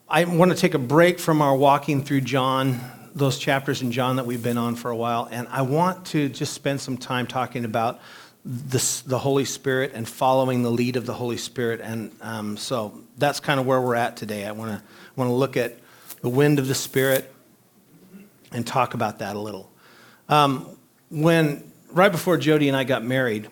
I want to take a break from our walking through John, those chapters in John that we've been on for a while, and I want to just spend some time talking about the Holy Spirit and following the lead of the Holy Spirit. And so that's kind of where we're at today. I want to look at the wind of the Spirit and talk about that a little. Right before Jody and I got married,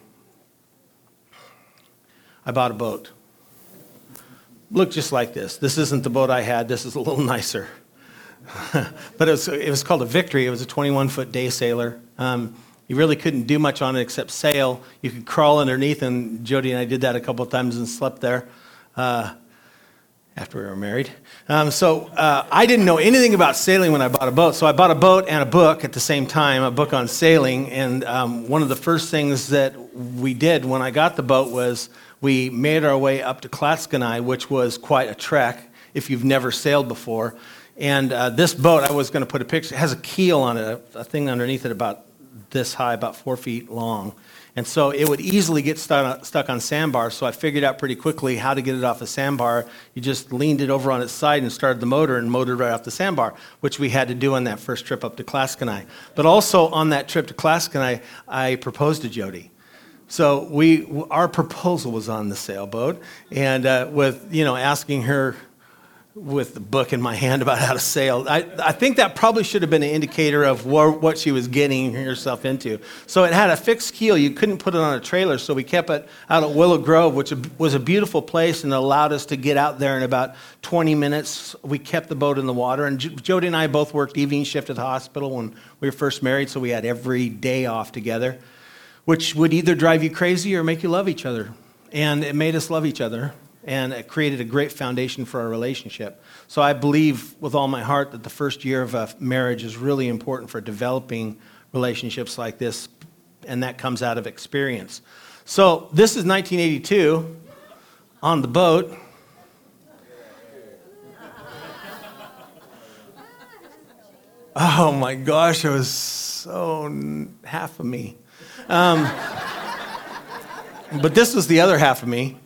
I bought a boat. Looked just like this. This isn't the boat I had. This is a little nicer. But it was called a Victory. It was a 21-foot day sailor. You really couldn't do much on it except sail. You could crawl underneath, and Jody and I did that a couple of times and slept there after we were married. So I didn't know anything about sailing when I bought a boat. So I bought a boat and a book at the same time, a book on sailing. And one of the first things that we did when I got the boat was we made our way up to Clatskanie, which was quite a trek if you've never sailed before. And this boat, I was going to put a picture, it has a keel on it, a thing underneath it about this high, about 4 feet long. And so it would easily get stuck on sandbars, so I figured out pretty quickly how to get it off a sandbar. You just leaned it over on its side and started the motor and motored right off the sandbar, which we had to do on that first trip up to Clatskanie. But also on that trip to Clatskanie, I proposed to Jody. So our proposal was on the sailboat, and with asking her with the book in my hand about how to sail. I think that probably should have been an indicator of what she was getting herself into. So it had a fixed keel. You couldn't put it on a trailer, so we kept it out at Willow Grove, which was a beautiful place and allowed us to get out there in about 20 minutes. We kept the boat in the water, and Jody and I both worked evening shift at the hospital when we were first married, so we had every day off together, which would either drive you crazy or make you love each other. And it made us love each other. And it created a great foundation for our relationship. So I believe with all my heart that the first year of a marriage is really important for developing relationships like this, and that comes out of experience. So this is 1982 on the boat. Oh my gosh, it was so half of me. But this was the other half of me.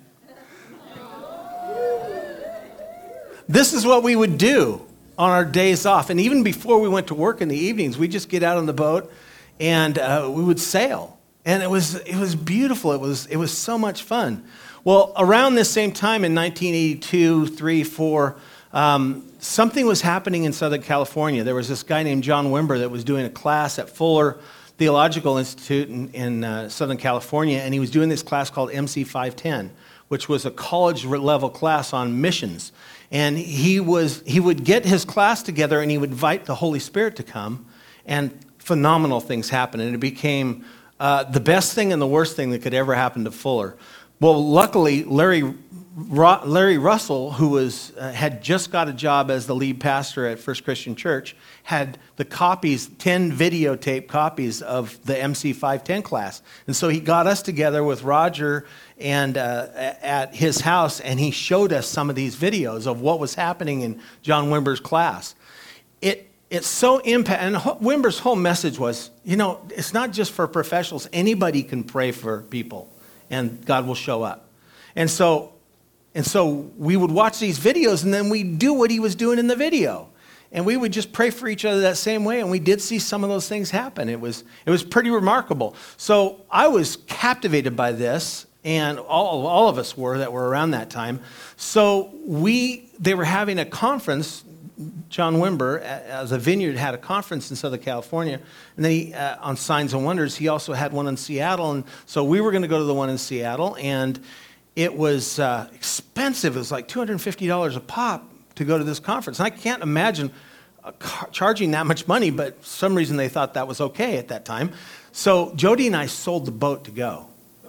This is what we would do on our days off. And even before we went to work in the evenings, we'd just get out on the boat and we would sail. And it was beautiful. It was so much fun. Well, around this same time in 1982, 3, 4, something was happening in Southern California. There was this guy named John Wimber that was doing a class at Fuller Theological Institute in Southern California, and he was doing this class called MC 510, which was a college-level class on missions. And he would get his class together and he would invite the Holy Spirit to come, and phenomenal things happened. And it became the best thing and the worst thing that could ever happen to Fuller. Well, luckily, Larry Russell, who had just got a job as the lead pastor at First Christian Church, had the copies, 10 videotape copies of the MC 510 class. And so he got us together with Roger and at his house, and he showed us some of these videos of what was happening in John Wimber's class. It's so impact, and Wimber's whole message was, it's not just for professionals. Anybody can pray for people, and God will show up. And so we would watch these videos, and then we'd do what he was doing in the video. And we would just pray for each other that same way, and we did see some of those things happen. It was pretty remarkable. So I was captivated by this, and all of us were that were around that time. So they were having a conference. John Wimber, the Vineyard, had a conference in Southern California, and then on Signs and Wonders, he also had one in Seattle. And so we were going to go to the one in Seattle, and it was expensive. It was like $250 a pop to go to this conference. And I can't imagine charging that much money, but for some reason they thought that was okay at that time. So Jody and I sold the boat to go.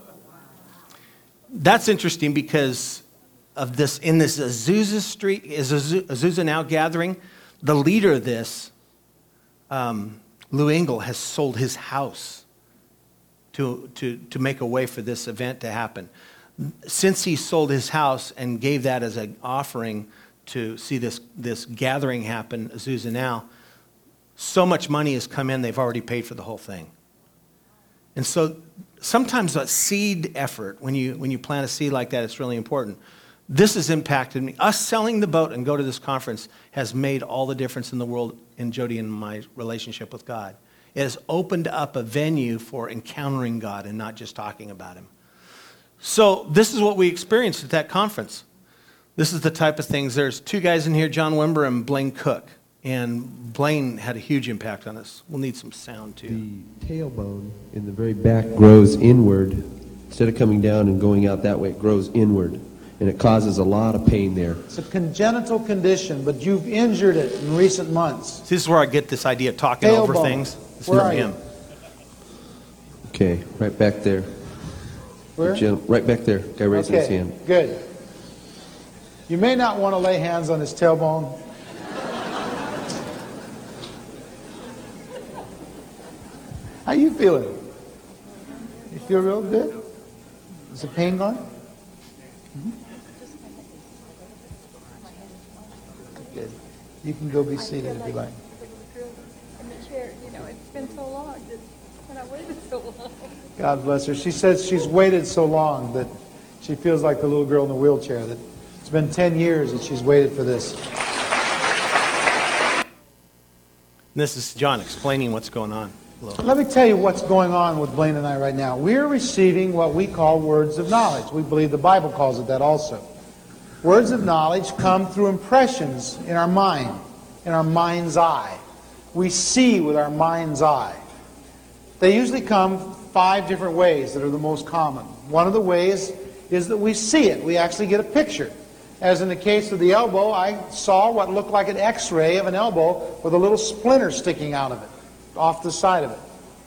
That's interesting because of this, in this Azusa Now gathering, the leader of this, Lou Engle, has sold his house to make a way for this event to happen. Since he sold his house and gave that as an offering to see this gathering happen, Azusa Now, so much money has come in, they've already paid for the whole thing. And so sometimes a seed effort, when you plant a seed like that, it's really important. This has impacted me. Us selling the boat and go to this conference has made all the difference in the world in Jody and my relationship with God. It has opened up a venue for encountering God and not just talking about him. So this is what we experienced at that conference. This is the type of things. There's two guys in here, John Wimber and Blaine Cook. And Blaine had a huge impact on us. We'll need some sound too. The tailbone in the very back grows inward. Instead of coming down and going out that way, it grows inward. And it causes a lot of pain there. It's a congenital condition, but you've injured it in recent months. This is where I get this idea of talking over things. It's Where from are him. you? Okay, right back there. Where? Right back there. Guy raising his hand. Good. You may not want to lay hands on his tailbone. How you feeling? You feel real good? Is the pain gone? Good. You can go be seated if you like. In the chair, it's been so long. And I waited so long. God bless her. She says she's waited so long that she feels like the little girl in the wheelchair, that it's been 10 years that she's waited for this. And this is John explaining what's going on. Let me tell you what's going on with Blaine and I right now. We're receiving what we call words of knowledge. We believe the Bible calls it that also. Words of knowledge come through impressions in our mind, in our mind's eye. We see with our mind's eye. They usually come 5 different ways that are the most common. One of the ways is that we see it. We actually get a picture. As in the case of the elbow, I saw what looked like an X-ray of an elbow with a little splinter sticking out of it, off the side of it.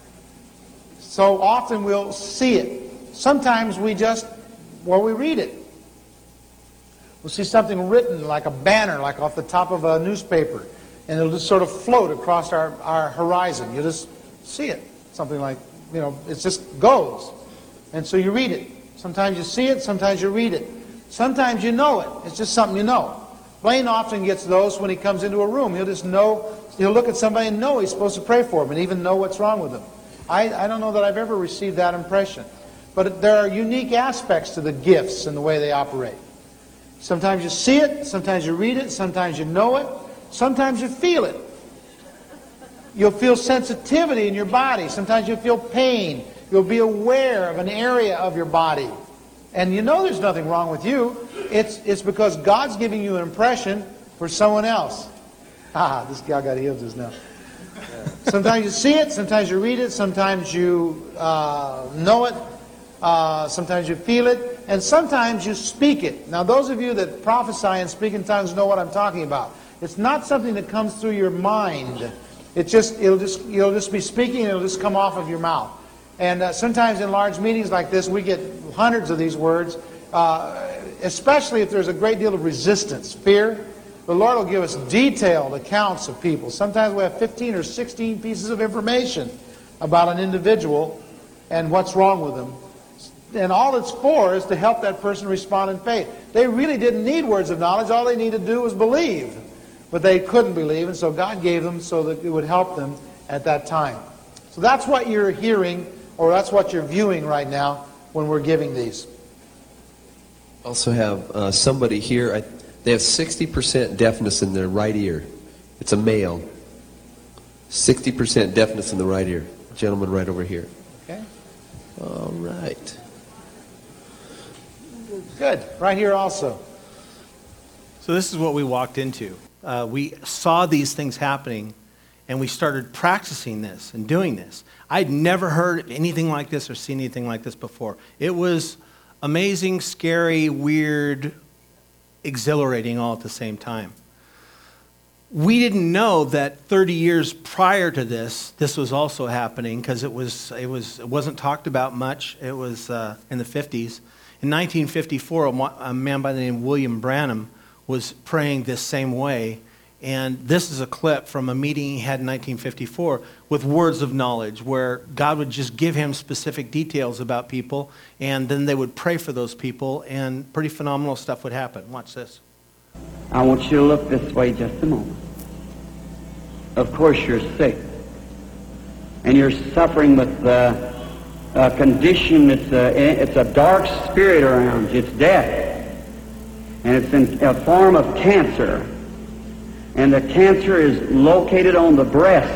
So often we'll see it. Sometimes we read it. We'll see something written like a banner, like off the top of a newspaper, and it'll just sort of float across our horizon. You just see it. Something like, it just goes. And so you read it. Sometimes you see it, sometimes you read it. Sometimes you know it. It's just something you know. Blaine often gets those when he comes into a room. He'll just know, he'll look at somebody and know he's supposed to pray for him and even know what's wrong with them. I don't know that I've ever received that impression. But there are unique aspects to the gifts and the way they operate. Sometimes you see it, sometimes you read it, sometimes you know it, sometimes you feel it. You'll feel sensitivity in your body. Sometimes you'll feel pain. You'll be aware of an area of your body. And you know there's nothing wrong with you. It's because God's giving you an impression for someone else. This guy got healed just now. Sometimes you see it, sometimes you read it, sometimes you know it, sometimes you feel it, and sometimes you speak it. Now those of you that prophesy and speak in tongues know what I'm talking about. It's not something that comes through your mind. You'll just be speaking and it'll just come off of your mouth. And sometimes in large meetings like this, we get hundreds of these words, especially if there's a great deal of resistance, fear. The Lord will give us detailed accounts of people. Sometimes we have 15 or 16 pieces of information about an individual and what's wrong with them. And all it's for is to help that person respond in faith. They really didn't need words of knowledge. All they needed to do was believe. But they couldn't believe, and so God gave them so that it would help them at that time. So that's what you're hearing, or that's what you're viewing right now when we're giving these. Also have somebody here, they have 60% deafness in their right ear. It's a male. 60% deafness in the right ear. Gentleman right over here. Okay. All right. Good. Right here also. So this is what we walked into. We saw these things happening, and we started practicing this and doing this. I'd never heard anything like this or seen anything like this before. It was amazing, scary, weird, exhilarating all at the same time. We didn't know that 30 years prior to this was also happening because it wasn't talked about much. It was in the 50s. In 1954, a man by the name of William Branham was praying this same way. And this is a clip from a meeting he had in 1954 with words of knowledge where God would just give him specific details about people, and then they would pray for those people, and pretty phenomenal stuff would happen. Watch this. I want you to look this way just a moment. Of course you're sick, and you're suffering with a condition. It's a dark spirit around you. It's death. and it's in a form of cancer. And the cancer is located on the breast.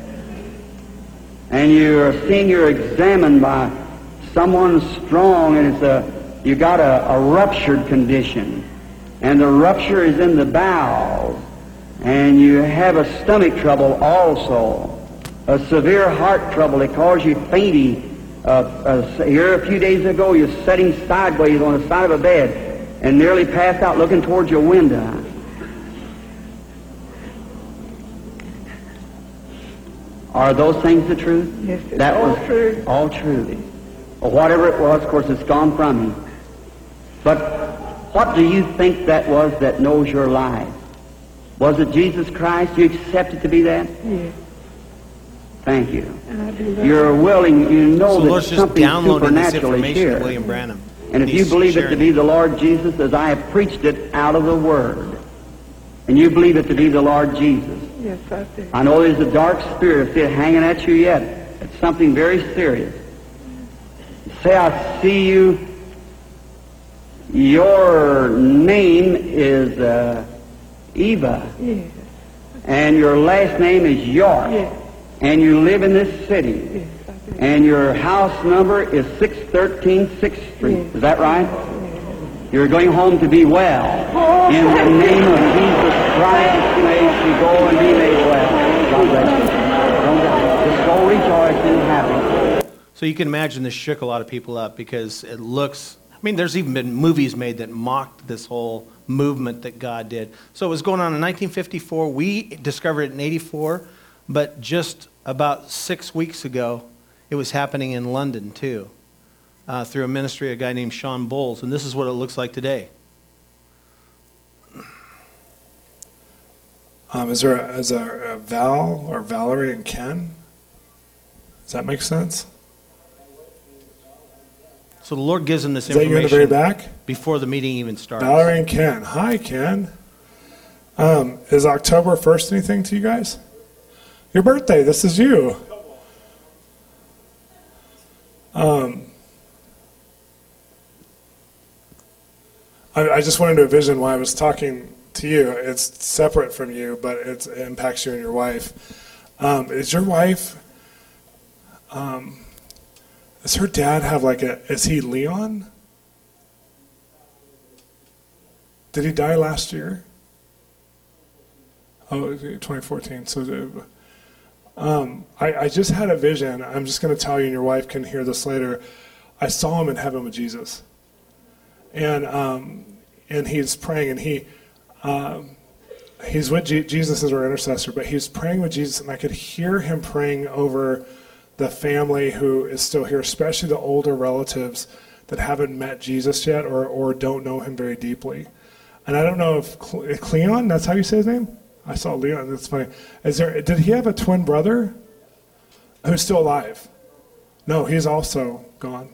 And you're seeing you're examined by someone strong, and you got a ruptured condition. And the rupture is in the bowels. And you have a stomach trouble also. A severe heart trouble. It caused you fainting. Here a few days ago, you're sitting sideways on the side of a bed and nearly passed out looking towards your window. Are those things the truth? Yes, it's that all was true. All true. Or whatever it was, of course, it's gone from you. But what do you think that was that knows your life? Was it Jesus Christ? You accept it to be that? Yes. Thank you. And I do that. You're willing, you know So that Lord's just something downloading this supernatural is information to here. William Branham. And if you He's believe it to sharing be the Lord Jesus as I have preached it out of the Word, and you believe it to be the Lord Jesus, Yes, I do. I know there's a dark spirit still hanging at you yet. It's something very serious. Say, I see you. Your name is Eva, Yes. and your last name is York, Yes. and you live in this city, Yes, I do. and your house number is 613 6th Street. Yes. Is that right? You're going home to be well. In the name of Jesus Christ, may you go and be made well. God bless you. Don't die. Just go rejoicing and happy. So you can imagine this shook a lot of people up because it looks, I mean, there's even been movies made that mocked this whole movement that God did. So it was going on in 1954. We discovered it in 84, but just about 6 weeks ago, it was happening in London too, through a ministry of a guy named Sean Bowles. And this is what it looks like today. Is there a Val or Valerie and Ken? Does that make sense? So the Lord gives them this Is that you in the very information back? before the meeting even starts. Valerie and Ken. Hi, Ken. Is October 1st anything to you guys? Your birthday. This is you. I just went into a vision while I was talking to you. It's separate from you, but it impacts you and your wife. Is your wife, does her dad have is he Leon? Did he die last year? Oh, 2014. So I just had a vision. I'm just going to tell you, and your wife can hear this later. I saw him in heaven with Jesus. And he's praying, and he's with Jesus as our intercessor, but he's praying with Jesus, and I could hear him praying over the family who is still here, especially the older relatives that haven't met Jesus yet or don't know him very deeply. And I don't know if Cleon, that's how you say his name? I saw Leon, that's funny. Did he have a twin brother who's still alive? No, he's also gone.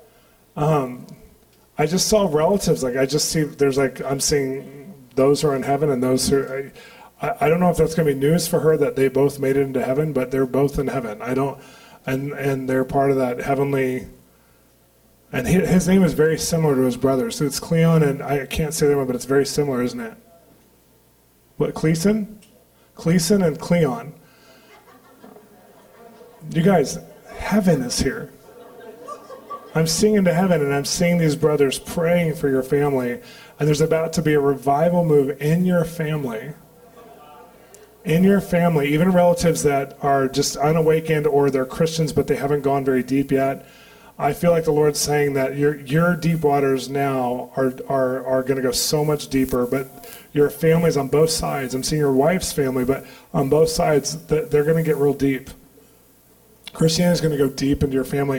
I just saw relatives, I just see, I'm seeing those who are in heaven and those who, I don't know if that's going to be news for her that they both made it into heaven, but they're both in heaven. And they're part of that heavenly, and his name is very similar to his brother. So it's Cleon, and I can't say the one, but it's very similar, isn't it? What, Cleason? Cleason and Cleon. You guys, heaven is here. I'm seeing into heaven, and I'm seeing these brothers praying for your family, and there's about to be a revival move in your family. In your family, even relatives that are just unawakened or they're Christians but they haven't gone very deep yet. I feel like the Lord's saying that your deep waters now are going to go so much deeper, but your family's on both sides. I'm seeing your wife's family, but on both sides, they're going to get real deep. Christianity's going to go deep into your family.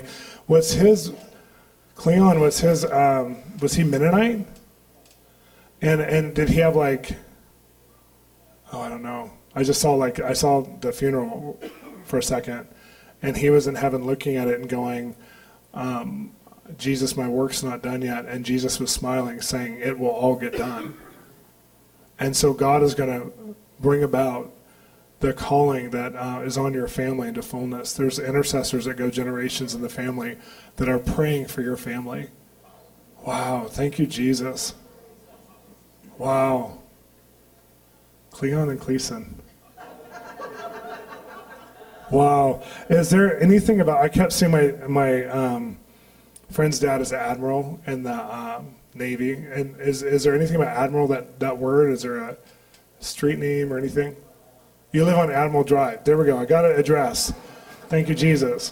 Cleon, was he Mennonite? And did he have I don't know. I saw the funeral for a second, and he was in heaven looking at it and going, Jesus, my work's not done yet. And Jesus was smiling, saying, it will all get done. And so God is going to bring about the calling that is on your family into fullness. There's intercessors that go generations in the family that are praying for your family. Wow, thank you, Jesus. Wow. Cleon and Cleason. Wow. Is there anything about, I kept seeing my friend's dad is admiral in the Navy. And is there anything about admiral, that word? Is there a street name or anything? You live on Admiral Drive. There we go. I got an address. Thank you, Jesus.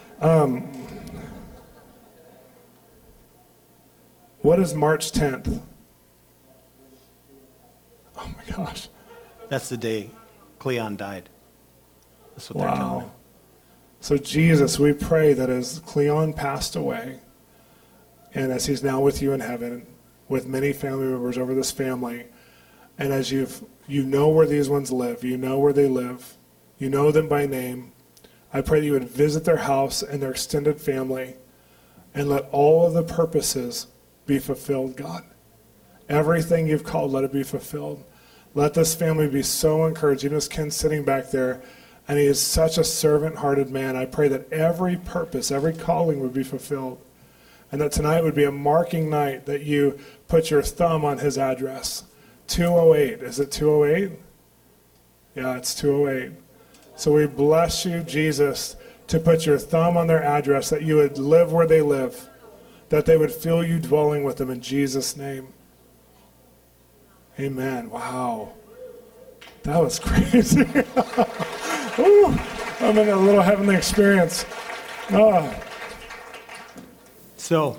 What is March 10th? Oh my gosh. That's the day Cleon died. That's what they're telling me. So Jesus, we pray that as Cleon passed away, and as he's now with you in heaven, with many family members over this family, and as you know where these ones live, you know where they live, you know them by name, I pray that you would visit their house and their extended family, and let all of the purposes be fulfilled, God. Everything you've called, let it be fulfilled. Let this family be so encouraged, even as Ken's sitting back there, and he is such a servant-hearted man. I pray that every purpose, every calling would be fulfilled, and that tonight would be a marking night that you put your thumb on his address. 208. Is it 208? Yeah, it's 208. So we bless you, Jesus, to put your thumb on their address, that you would live where they live, that they would feel you dwelling with them in Jesus' name. Amen. Wow. That was crazy. Ooh, I'm in a little heavenly experience. Oh. So,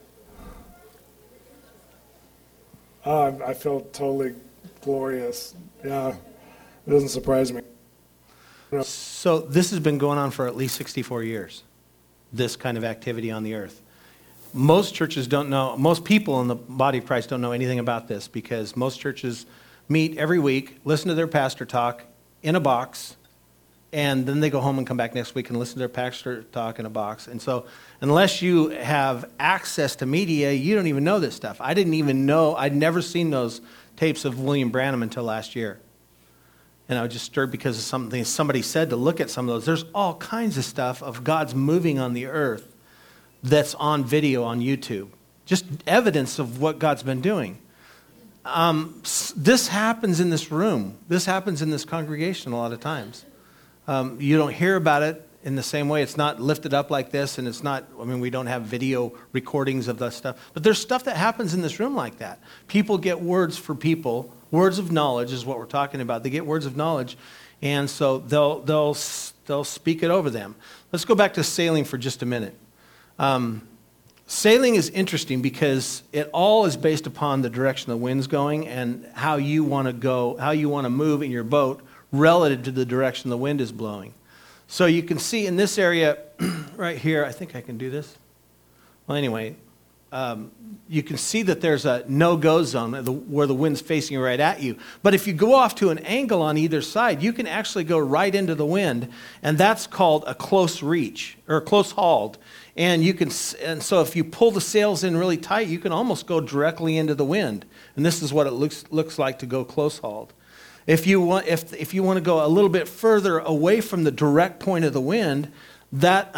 I feel totally glorious. Yeah, it doesn't surprise me. so this has been going on for at least 64 years, this kind of activity on the earth. Most churches don't know, most people in the body of Christ don't know anything about this, because most churches meet every week, listen to their pastor talk in a box, and then they go home and come back next week and listen to their pastor talk in a box. And so unless you have access to media, you don't even know this stuff. I didn't even know, I'd never seen those tapes of William Branham until last year. And I was just stirred because of something somebody said to look at some of those. There's all kinds of stuff of God's moving on the earth that's on video on YouTube. Just evidence of what God's been doing. This happens in this room. This happens in this congregation a lot of times. You don't hear about it in the same way. It's not lifted up like this, and it's not, I mean, we don't have video recordings of that stuff. But there's stuff that happens in this room like that. People get words for people. Words of knowledge is what we're talking about. They get words of knowledge, and so they'll speak it over them. Let's go back to sailing for just a minute. Sailing is interesting because it all is based upon the direction the wind's going and how you want to go, how you want to move in your boat relative to the direction the wind is blowing. So you can see in this area right here, I think I can do this. Well, anyway, you can see that there's a no-go zone where the wind's facing right at you. But if you go off to an angle on either side, you can actually go right into the wind, and that's called a close reach or close hauled. And so if you pull the sails in really tight, you can almost go directly into the wind. And this is what it looks like to go close hauled. If you want to go a little bit further away from the direct point of the wind, that's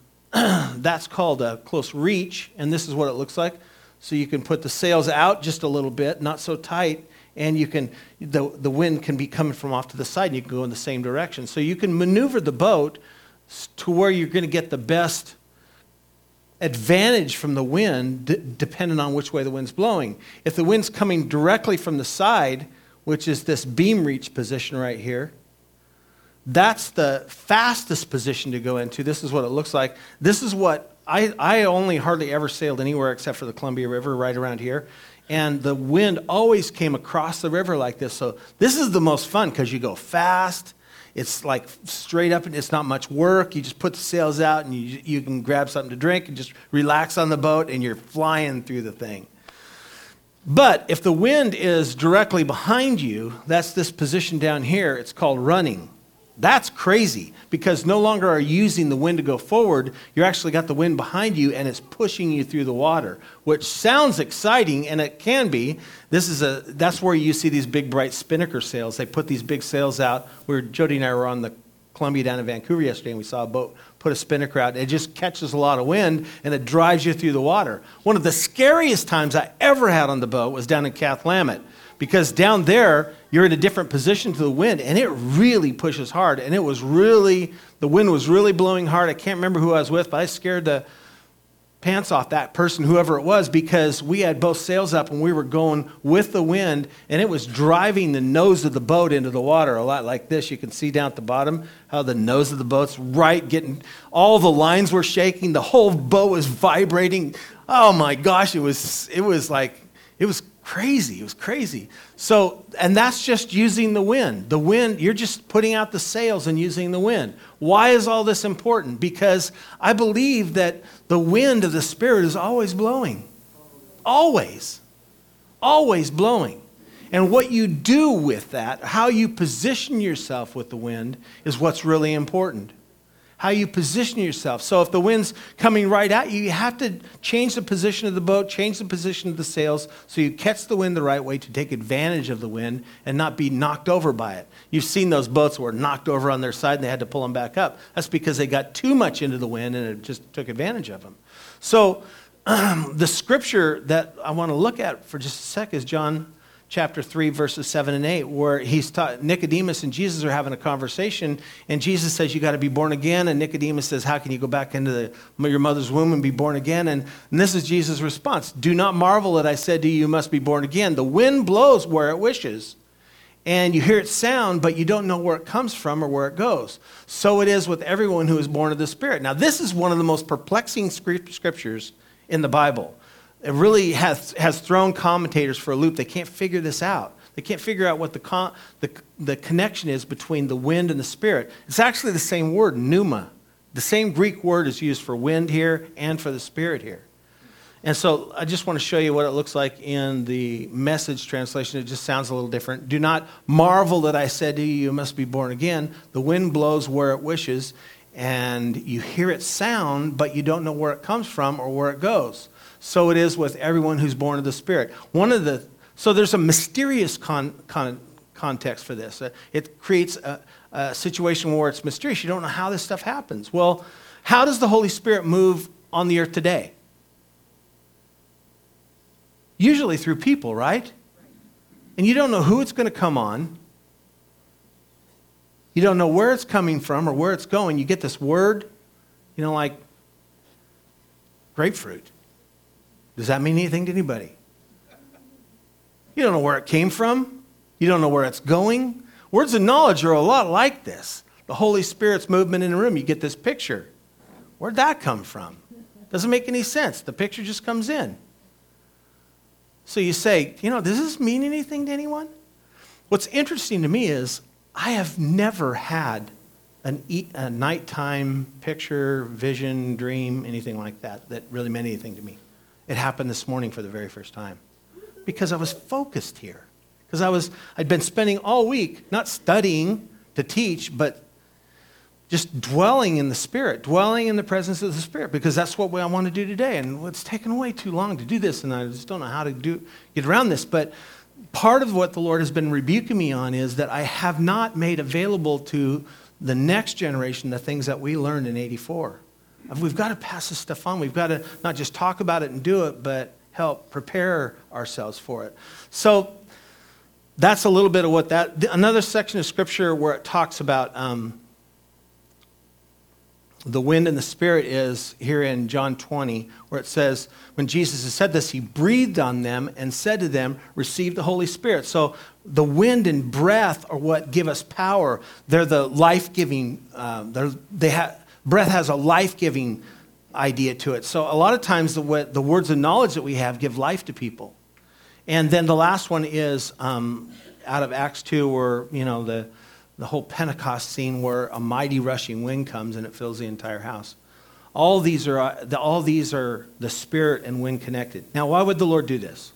called a close reach, and this is what it looks like. So you can put the sails out just a little bit, not so tight, and the wind can be coming from off to the side, and you can go in the same direction. So you can maneuver the boat to where you're going to get the best advantage from the wind, depending on which way the wind's blowing. If the wind's coming directly from the side, which is this beam reach position right here, that's the fastest position to go into. This is what it looks like. This is what I only hardly ever sailed anywhere except for the Columbia River right around here. And the wind always came across the river like this. So this is the most fun because you go fast. It's like straight up, and it's not much work. You just put the sails out, and you can grab something to drink and just relax on the boat, and you're flying through the thing. But if the wind is directly behind you, that's this position down here. It's called running. That's crazy because no longer are you using the wind to go forward. You actually got the wind behind you and it's pushing you through the water, which sounds exciting, and it can be. That's where you see these big bright spinnaker sails. They put these big sails out. Jody and I were on the Columbia down in Vancouver yesterday, and we saw a boat put a spinnaker out. It just catches a lot of wind, and it drives you through the water. One of the scariest times I ever had on the boat was down in Cathlamet Because down there, you're in a different position to the wind, and it really pushes hard. And the wind was really blowing hard. I can't remember who I was with, but I scared the pants off that person, whoever it was, because we had both sails up and we were going with the wind, and it was driving the nose of the boat into the water a lot like this. You can see down at the bottom how the nose of the boat's all the lines were shaking. The whole boat was vibrating. Oh my gosh, it was crazy. It was crazy. So, and that's just using the wind. The wind, you're just putting out the sails and using the wind. Why is all this important? Because I believe that the wind of the Spirit is always blowing. Always. Always blowing. And what you do with that, how you position yourself with the wind, is what's really important. How you position yourself. So if the wind's coming right at you, you have to change the position of the boat, change the position of the sails, so you catch the wind the right way to take advantage of the wind and not be knocked over by it. You've seen those boats that were knocked over on their side and they had to pull them back up. That's because they got too much into the wind and it just took advantage of them. So the scripture that I want to look at for just a sec is John chapter 3, verses 7 and 8, where Nicodemus and Jesus are having a conversation, and Jesus says, you got to be born again, and Nicodemus says, how can you go back into your mother's womb and be born again? And this is Jesus' response. Do not marvel that I said to you, you must be born again. The wind blows where it wishes, and you hear it sound, but you don't know where it comes from or where it goes. So it is with everyone who is born of the Spirit. Now, this is one of the most perplexing scriptures in the Bible. It really has thrown commentators for a loop. They can't figure this out. They can't figure out what the connection is between the wind and the Spirit. It's actually the same word, pneuma. The same Greek word is used for wind here and for the Spirit here. And so I just want to show you what it looks like in the Message translation. It just sounds a little different. Do not marvel that I said to you, you must be born again. The wind blows where it wishes, and you hear it sound, but you don't know where it comes from or where it goes. So it is with everyone who's born of the Spirit. So there's a mysterious context for this. It creates a situation where it's mysterious. You don't know how this stuff happens. Well, how does the Holy Spirit move on the earth today? Usually through people, right? And you don't know who it's going to come on. You don't know where it's coming from or where it's going. You get this word, like grapefruit. Does that mean anything to anybody? You don't know where it came from. You don't know where it's going. Words of knowledge are a lot like this. The Holy Spirit's movement in the room. You get this picture. Where'd that come from? Doesn't make any sense. The picture just comes in. So you say, does this mean anything to anyone? What's interesting to me is I have never had a nighttime picture, vision, dream, anything like that really meant anything to me. It happened this morning for the very first time because I was focused here. Because I'd been spending all week not studying to teach, but just dwelling in the Spirit, dwelling in the presence of the Spirit, because that's what I want to do today. And it's taken way too long to do this, and I just don't know how to get around this. But part of what the Lord has been rebuking me on is that I have not made available to the next generation the things that we learned in 84. We've got to pass this stuff on. We've got to not just talk about it and do it, but help prepare ourselves for it. So that's a little bit of what another section of Scripture where it talks about the wind and the Spirit is here in John 20, where it says, when Jesus has said this, he breathed on them and said to them, receive the Holy Spirit. So the wind and breath are what give us power. They're the life-giving, breath has a life-giving idea to it. So a lot of times the words of knowledge that we have give life to people. And then the last one is out of Acts 2 where, the whole Pentecost scene where a mighty rushing wind comes and it fills the entire house. All these are the Spirit and wind connected. Now, why would the Lord do this?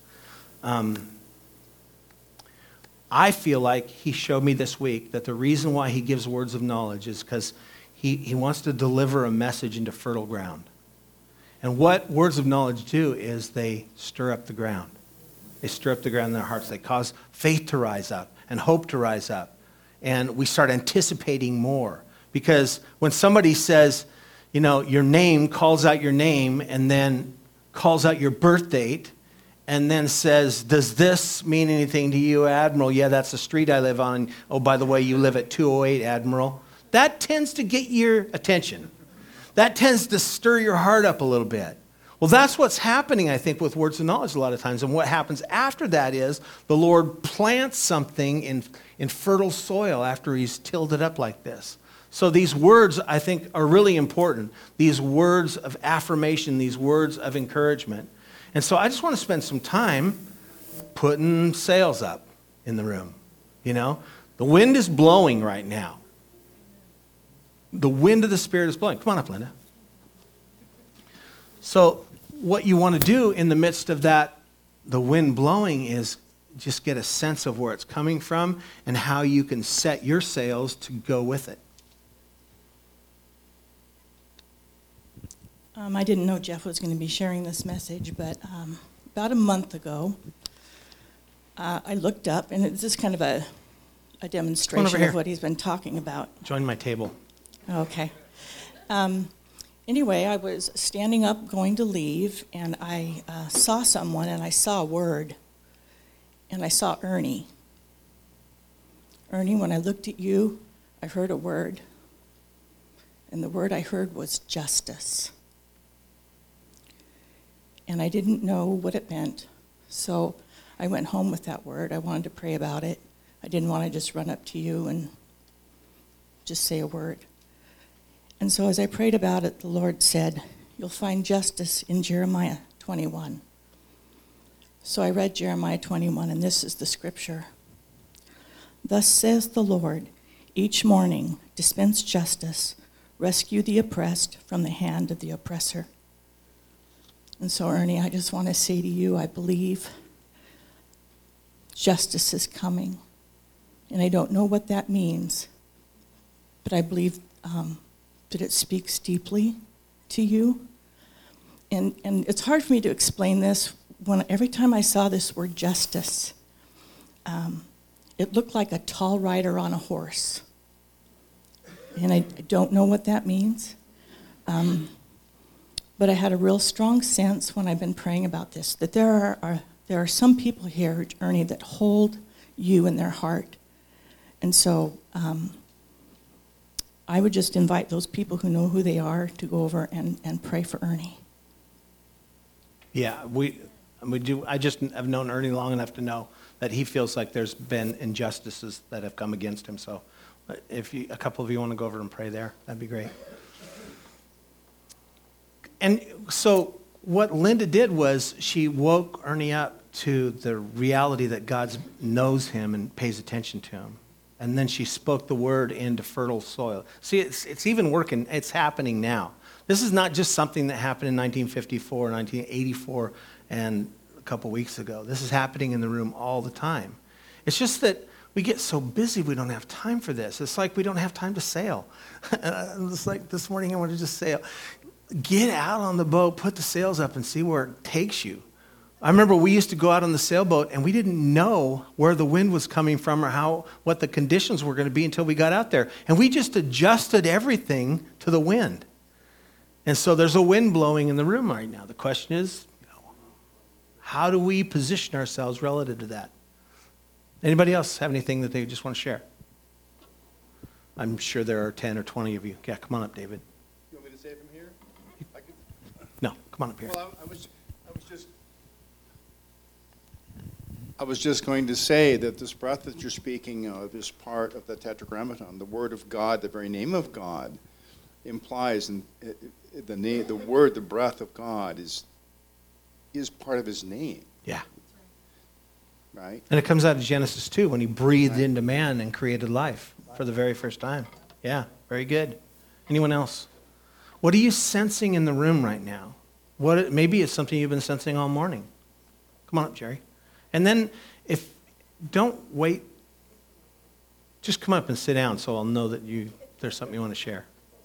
I feel like he showed me this week that the reason why he gives words of knowledge is because he wants to deliver a message into fertile ground. And what words of knowledge do is they stir up the ground. They stir up the ground in their hearts. They cause faith to rise up and hope to rise up. And we start anticipating more. Because when somebody says, your name, calls out your name, and then calls out your birth date, and then says, does this mean anything to you, Admiral? Yeah, that's the street I live on. Oh, by the way, you live at 208, Admiral. That tends to get your attention. That tends to stir your heart up a little bit. Well, that's what's happening, I think, with words of knowledge a lot of times. And what happens after that is the Lord plants something in fertile soil after he's tilled it up like this. So these words, I think, are really important. These words of affirmation, these words of encouragement. And so I just want to spend some time putting sails up in the room. You know, the wind is blowing right now. The wind of the Spirit is blowing. Come on up, Linda. So what you want to do in the midst of that, the wind blowing, is just get a sense of where it's coming from and how you can set your sails to go with it. I didn't know Jeff was going to be sharing this message, but about a month ago, I looked up, and it's just kind of a demonstration of what he's been talking about. Join my table. Okay. Anyway, I was standing up going to leave, and I saw someone, and I saw a word, and I saw Ernie. Ernie, when I looked at you, I heard a word, and the word I heard was justice. And I didn't know what it meant, so I went home with that word. I wanted to pray about it. I didn't want to just run up to you and just say a word. And so as I prayed about it, the Lord said, you'll find justice in Jeremiah 21. So I read Jeremiah 21, and this is the scripture. Thus says the Lord, each morning dispense justice, rescue the oppressed from the hand of the oppressor. And so, Ernie, I just want to say to you, I believe justice is coming. And I don't know what that means, but I believe that it speaks deeply to you. And it's hard for me to explain this. Every time I saw this word justice, it looked like a tall rider on a horse. And I don't know what that means. But I had a real strong sense when I've been praying about this, that there are some people here, Ernie, that hold you in their heart. And so I would just invite those people who know who they are to go over and pray for Ernie. Yeah, we do. I just have known Ernie long enough to know that he feels like there's been injustices that have come against him. So if a couple of you want to go over and pray there, that'd be great. And so what Linda did was she woke Ernie up to the reality that God knows him and pays attention to him. And then she spoke the word into fertile soil. See, it's even working. It's happening now. This is not just something that happened in 1954, 1984, and a couple weeks ago. This is happening in the room all the time. It's just that we get so busy we don't have time for this. It's like we don't have time to sail. It's like this morning I wanted to just sail. Get out on the boat, put the sails up, and see where it takes you. I remember we used to go out on the sailboat, and we didn't know where the wind was coming from or what the conditions were going to be until we got out there. And we just adjusted everything to the wind. And so there's a wind blowing in the room right now. The question is, how do we position ourselves relative to that? Anybody else have anything that they just want to share? I'm sure there are 10 or 20 of you. Yeah, come on up, David. You want me to say it from here? No, come on up here. Well, I was just going to say that this breath that you're speaking of is part of the Tetragrammaton. The Word of God, the very name of God, implies, and the word, the breath of God, is part of His name. Yeah. Right? And it comes out of Genesis 2 when He breathed into man and created life for the very first time. Yeah, very good. Anyone else? What are you sensing in the room right now? Maybe it's something you've been sensing all morning. Come on up, Jerry. And then don't wait, just come up and sit down so I'll know that there's something you want to share.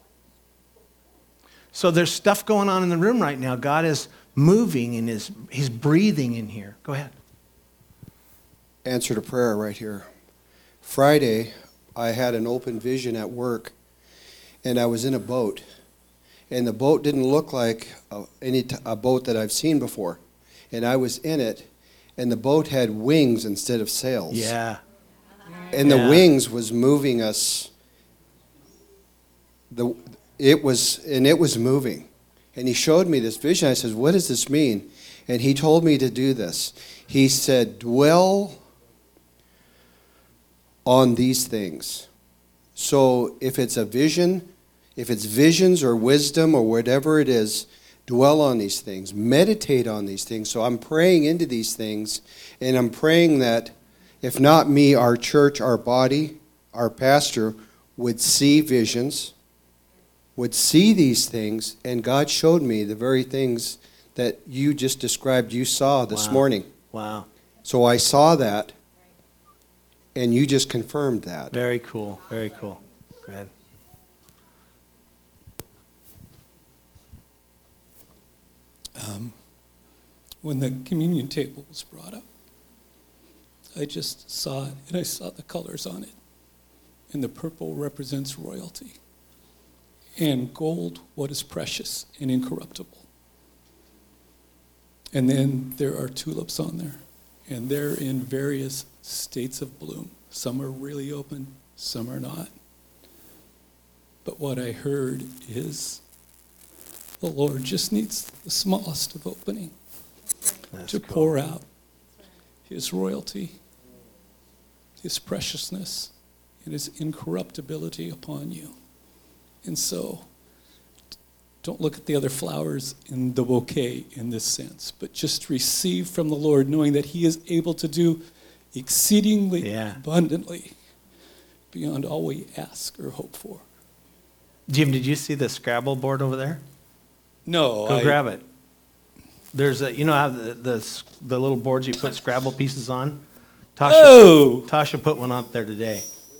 So there's stuff going on in the room right now. God is moving and He's breathing in here. Go ahead. Answer to prayer right here. Friday, I had an open vision at work, and I was in a boat. And the boat didn't look like a boat that I've seen before. and I was in it, and the boat had wings instead of sails. Yeah. And the Yeah. wings was moving us. It was moving. And he showed me this vision. I said, what does this mean? And he told me to do this. He said, dwell on these things. So if it's a vision, if it's visions or wisdom or whatever it is, dwell on these things. Meditate on these things. So I'm praying into these things, and I'm praying that if not me, our church, our body, our pastor would see visions, would see these things, and God showed me the very things that you just described you saw this morning. Wow. So I saw that, and you just confirmed that. Very cool. Very cool. Go ahead. When the communion table was brought up, I just saw it, and I saw the colors on it. And the purple represents royalty. And gold, what is precious and incorruptible. And then there are tulips on there. And they're in various states of bloom. Some are really open, some are not. But what I heard is the Lord just needs the smallest of opening to pour out his royalty, his preciousness, and his incorruptibility upon you. And so, don't look at the other flowers in the bouquet in this sense, but just receive from the Lord, knowing that he is able to do exceedingly abundantly beyond all we ask or hope for. Jim, did you see the Scrabble board over there? No. Go grab it. There's a, you know how the little boards you put Scrabble pieces on? Tasha put one up there today.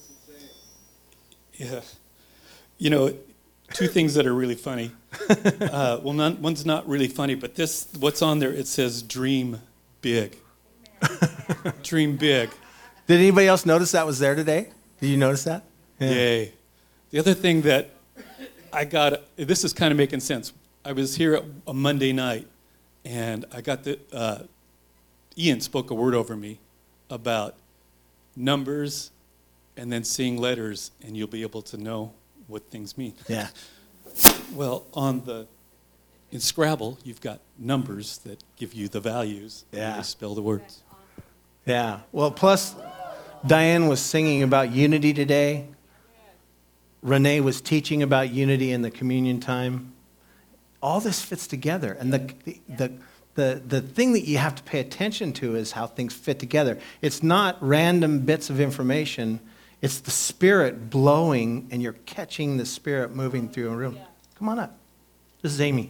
Yeah. You know, two things that are really funny. One's not really funny, but what's on there, it says dream big. Dream big. Did anybody else notice that was there today? Did you notice that? Yeah. Yay. The other thing that I got, this is kind of making sense. I was here a Monday night, and I got Ian spoke a word over me about numbers and then seeing letters, and you'll be able to know what things mean. Yeah. Well, in Scrabble, you've got numbers that give you the values. Yeah. And they spell the words. Yeah. Well, plus, Diane was singing about unity today. Renee was teaching about unity in the communion time. All this fits together. And the thing that you have to pay attention to is how things fit together. It's not random bits of information. It's the Spirit blowing, and you're catching the Spirit moving through a room. Come on up. This is Amy.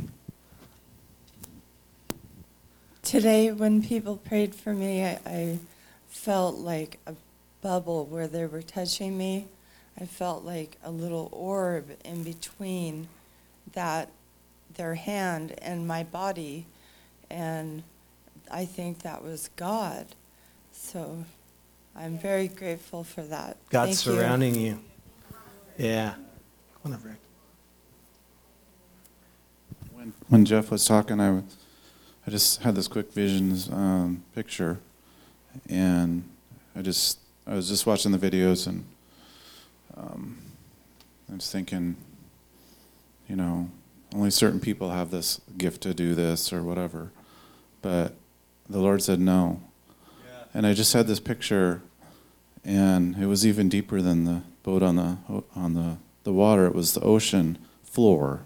Today, when people prayed for me, I felt like a bubble where they were touching me. I felt like a little orb in between their hand and my body, and I think that was God. So I'm very grateful for that. God's surrounding you. Yeah. Come on up, Rick. When Jeff was talking, I just had this quick visions picture, and I was just watching the videos, and I was thinking, you know, only certain people have this gift to do this or whatever, but the Lord said no. Yeah. And I just had this picture, and it was even deeper than the boat on the water. It was the ocean floor,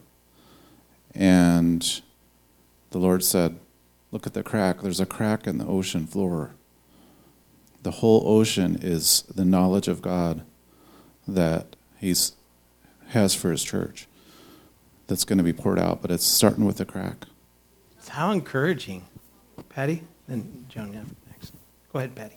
and the Lord said, look at the crack. There's a crack in the ocean floor. The whole ocean is the knowledge of God that He has for His church that's going to be poured out, but it's starting with a crack. How encouraging. Patty? Then Joan next. Go ahead, Patty.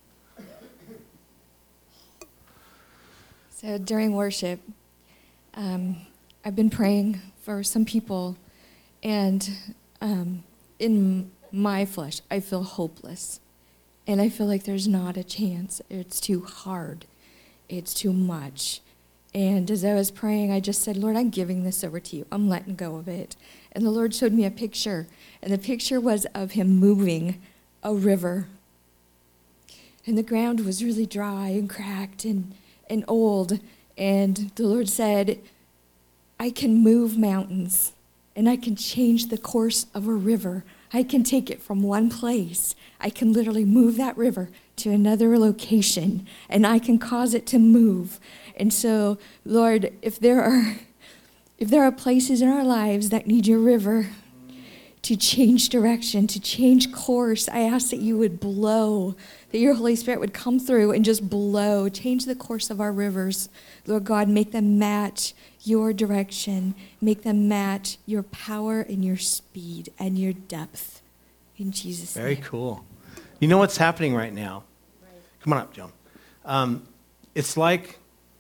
So during worship, I've been praying for some people, and in my flesh, I feel hopeless. And I feel like there's not a chance. It's too hard. It's too much. And as I was praying, I just said, Lord, I'm giving this over to you. I'm letting go of it. And the Lord showed me a picture. And the picture was of him moving a river. And the ground was really dry and cracked and old. And the Lord said, I can move mountains. And I can change the course of a river. I can take it from one place. I can literally move that river to another location. And I can cause it to move. And so, Lord, if there are places in our lives that need your river to change direction, to change course, I ask that you would blow, that your Holy Spirit would come through and just blow, change the course of our rivers. Lord God, make them match your direction. Make them match your power and your speed and your depth. In Jesus' name. Very cool. You know what's happening right now? Come on up, Joan. It's like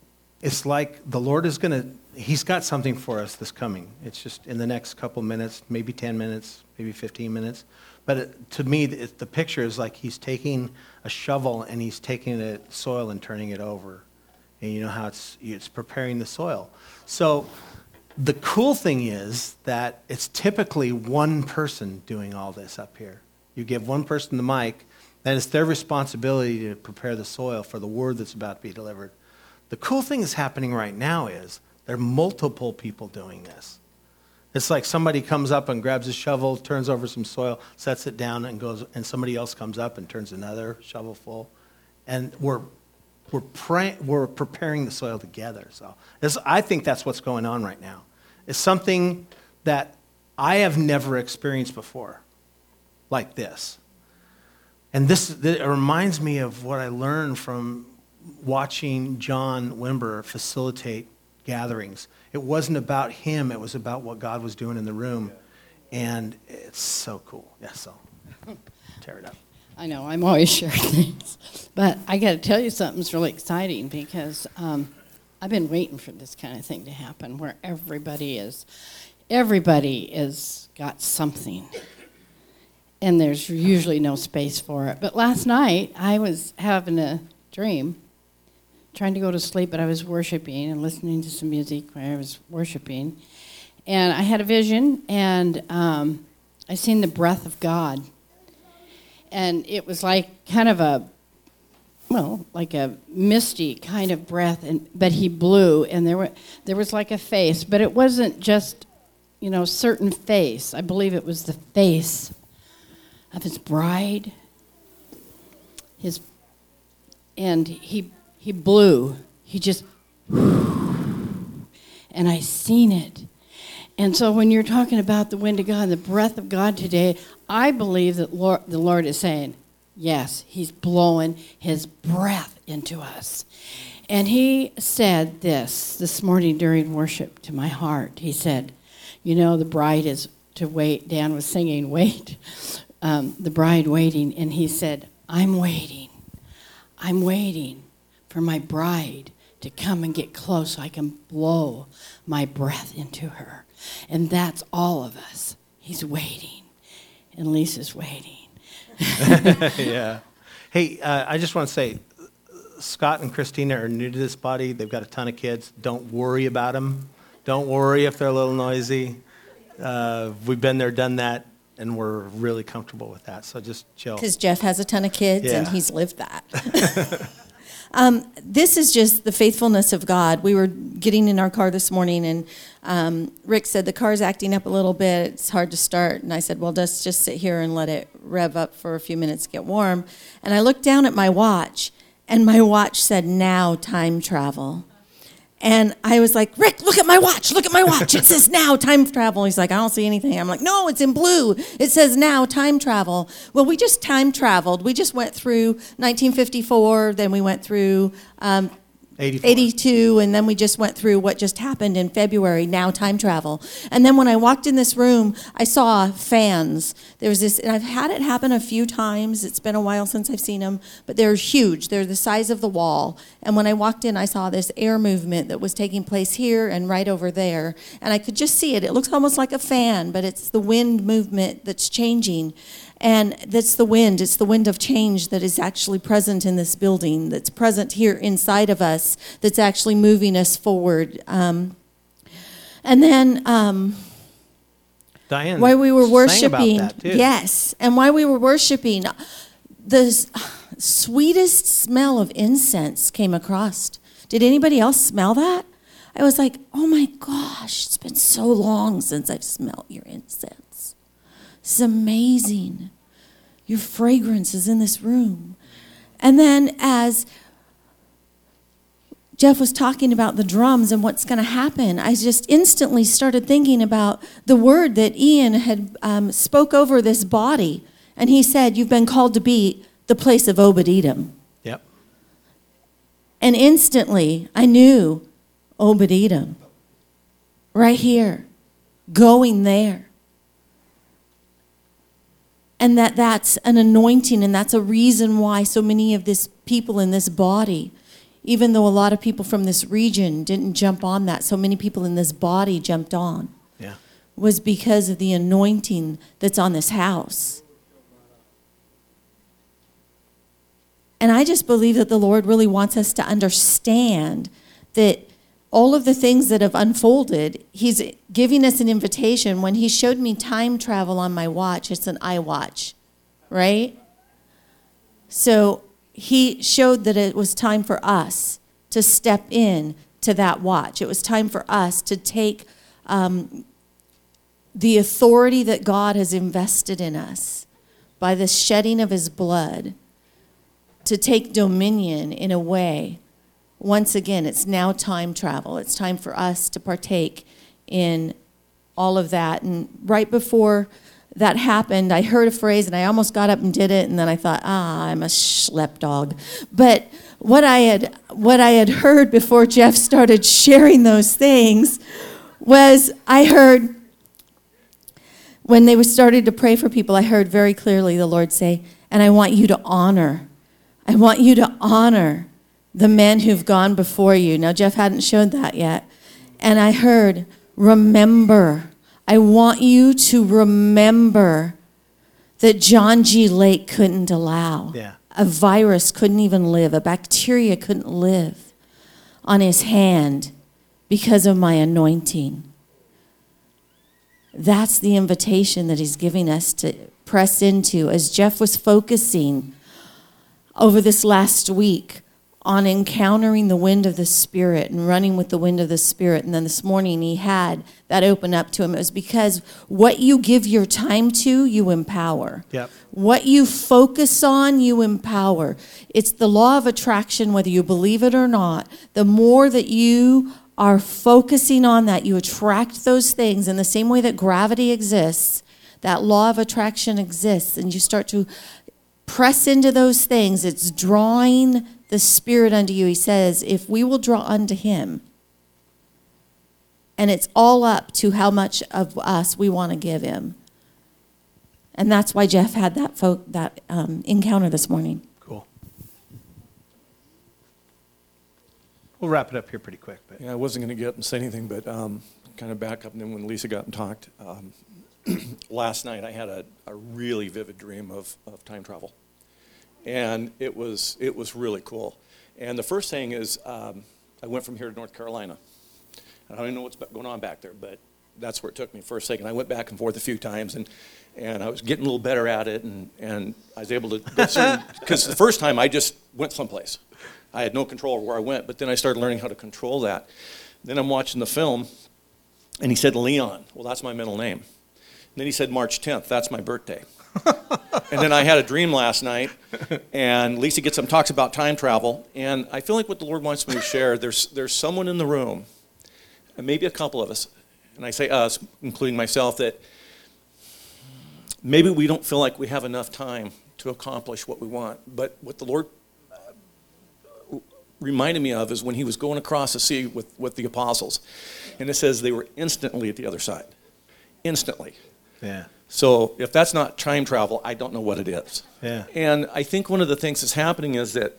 the Lord is going to, he's got something for us that's coming. It's just in the next couple minutes, maybe 10 minutes, maybe 15 minutes. But to me, the picture is like he's taking a shovel and he's taking the soil and turning it over. And you know how it's preparing the soil. So the cool thing is that it's typically one person doing all this up here. You give one person the mic, then it's their responsibility to prepare the soil for the word that's about to be delivered. The cool thing that's happening right now is there are multiple people doing this. It's like somebody comes up and grabs a shovel, turns over some soil, sets it down, and goes, and somebody else comes up and turns another shovel full. And we're preparing the soil together. So I think that's what's going on right now. It's something that I have never experienced before, like this. And it reminds me of what I learned from watching John Wimber facilitate gatherings. It wasn't about him, it was about what God was doing in the room. And it's so cool. Yeah, so tear it up. I know, I'm always sharing things. But I got to tell you something's really exciting because I've been waiting for this kind of thing to happen where everybody is got something. And there's usually no space for it. But last night, I was having a dream, trying to go to sleep, but I was worshiping and listening to some music where I was worshiping. And I had a vision, and I seen the breath of God. And it was like kind of like a misty kind of breath, but he blew, and there was like a face, but it wasn't just, certain face. I believe it was the face of his bride. And he blew. He just, and I seen it. And so when you're talking about the wind of God, the breath of God today, I believe that the Lord is saying, yes, he's blowing his breath into us. And he said this morning during worship to my heart. He said, the bride is to wait. Dan was singing, wait. The bride waiting. And he said, I'm waiting. I'm waiting for my bride to come and get close so I can blow my breath into her. And that's all of us. He's waiting. And Lisa's waiting. Yeah. Hey, I just want to say, Scott and Christina are new to this body. They've got a ton of kids. Don't worry about them. Don't worry if they're a little noisy. We've been there, done that, and we're really comfortable with that. So just chill. Because Jeff has a ton of kids, and he's lived that. This is just the faithfulness of God. We were getting in our car this morning, and Rick said, the car's acting up a little bit. It's hard to start. And I said, well, let's just sit here and let it rev up for a few minutes, get warm. And I looked down at my watch, and my watch said, now time travel. And I was like, Rick, look at my watch. Look at my watch. It says now time travel. He's like, I don't see anything. I'm like, no, it's in blue. It says now time travel. Well, we just time traveled. We just went through 1954. Then we went through 82, and then we just went through what just happened in February, now time travel. And then when I walked in this room, I saw fans. There was this, and I've had it happen a few times. It's been a while since I've seen them, but they're huge. They're the size of the wall. And when I walked in, I saw this air movement that was taking place here and right over there. And I could just see it. It looks almost like a fan, but it's the wind movement that's changing. And that's the wind. It's the wind of change that is actually present in this building, that's present here inside of us, that's actually moving us forward. And then Diane while we were sang worshiping, about that too. yes, and while we were worshiping, the sweetest smell of incense came across. Did anybody else smell that? I was like, oh my gosh, it's been so long since I've smelled your incense. It's amazing. Your fragrance is in this room. And then as Jeff was talking about the drums and what's going to happen, I just instantly started thinking about the word that Ian had spoke over this body. And he said, you've been called to be the place of Obed-Edom. Yep. And instantly, I knew Obed-Edom. Right here. Going there. And that's an anointing, and that's a reason why so many of this people in this body, even though a lot of people from this region didn't jump on that, so many people in this body jumped on. Yeah. Was because of the anointing that's on this house. And I just believe that the Lord really wants us to understand that all of the things that have unfolded, he's giving us an invitation. When he showed me time travel on my watch, it's an iWatch, right? So he showed that it was time for us to step in to that watch. It was time for us to take the authority that God has invested in us by the shedding of his blood, to take dominion in a way. Once again, it's now time travel. It's time for us to partake in all of that. And right before that happened, I heard a phrase, and I almost got up and did it, and then I thought, I'm a schlep dog. But what I had heard before Jeff started sharing those things was, I heard, when they started to pray for people, I heard very clearly the Lord say, and I want you to honor the men who've gone before you. Now, Jeff hadn't showed that yet. And I heard, remember. I want you to remember that John G. Lake couldn't allow. Yeah. A virus couldn't even live. A bacteria couldn't live on his hand because of my anointing. That's the invitation that he's giving us to press into. As Jeff was focusing over this last week on encountering the wind of the Spirit and running with the wind of the Spirit. And then this morning he had that open up to him. It was because what you give your time to, you empower. Yep. What you focus on, you empower. It's the law of attraction, whether you believe it or not. The more that you are focusing on that, you attract those things in the same way that gravity exists. That law of attraction exists, and you start to press into those things. It's drawing the Spirit unto you. He says, if we will draw unto him, and it's all up to how much of us we want to give him. And that's why Jeff had that encounter this morning. Cool. We'll wrap it up here pretty quick. But. Yeah, I wasn't going to get up and say anything, but kind of back up. And then when Lisa got and talked, last night I had a really vivid dream of time travel. And it was really cool. And the first thing is I went from here to North Carolina. I don't even know what's going on back there, but that's where it took me for a second. I went back and forth a few times, and I was getting a little better at it, and I was able to go through, because the first time I just went someplace. I had no control over where I went, but then I started learning how to control that. Then I'm watching the film, and he said Leon. Well, that's my middle name. And then he said March 10th. That's my birthday. And then I had a dream last night, and Lisa gets up and talks about time travel, and I feel like what the Lord wants me to share, there's someone in the room, and maybe a couple of us, and I say us, including myself, that maybe we don't feel like we have enough time to accomplish what we want. But what the Lord reminded me of is when he was going across the sea with the apostles, and it says they were instantly at the other side. Instantly. Yeah. So if that's not time travel, I don't know what it is. Yeah. And I think one of the things that's happening is that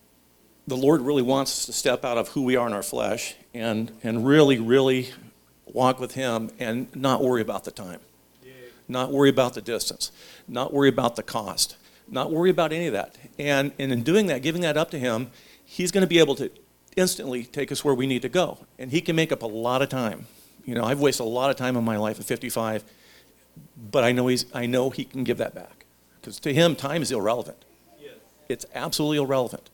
the Lord really wants us to step out of who we are in our flesh and really, really walk with him and not worry about the time, not worry about the distance, not worry about the cost, not worry about any of that. And in doing that, giving that up to him, he's going to be able to instantly take us where we need to go. And he can make up a lot of time. You know, I've wasted a lot of time in my life at 55, but I know he can give that back. Because to him, time is irrelevant. It's absolutely irrelevant.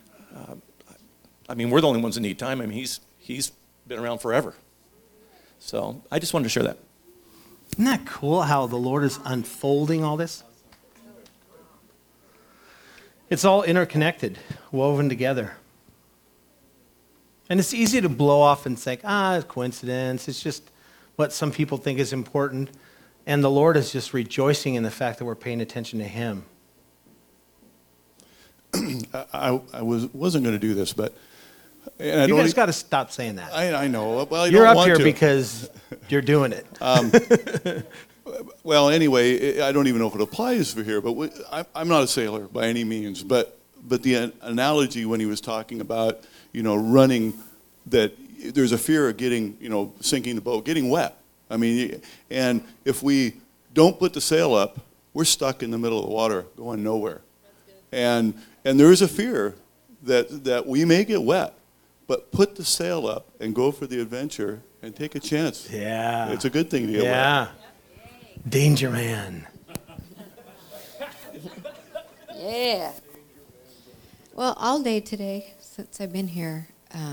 I mean, we're the only ones that need time. I mean, he's been around forever. So I just wanted to share that. Isn't that cool how the Lord is unfolding all this? It's all interconnected, woven together. And it's easy to blow off and think, it's coincidence. It's just what some people think is important. And the Lord is just rejoicing in the fact that we're paying attention to him. I wasn't going to do this, but... And you guys got to stop saying that. I know. Well, you're up here because you're doing it. Well, anyway, I don't even know if it applies for here, but I'm not a sailor by any means. But the analogy when he was talking about, running, that there's a fear of getting, sinking the boat, getting wet. I mean, and if we don't put the sail up, we're stuck in the middle of the water, going nowhere. And there is a fear that we may get wet. But put the sail up and go for the adventure and take a chance. Yeah. It's a good thing to get wet. Danger man. Yeah. Well, all day today, since I've been here,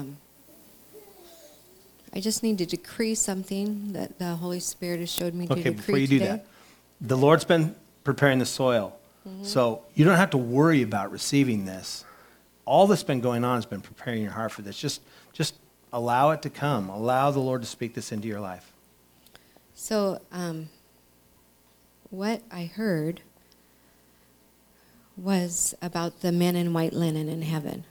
I just need to decree something that the Holy Spirit has showed me to decree before you today. do that, the Lord's been preparing the soil. Mm-hmm. So you don't have to worry about receiving this. All that's been going on has been preparing your heart for this. Just allow it to come. Allow the Lord to speak this into your life. So what I heard was about the men in white linen in heaven.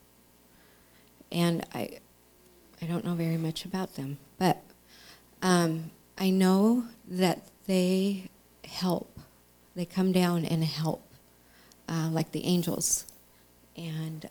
And I don't know very much about them, but I know that they help. They come down and help, like the angels. And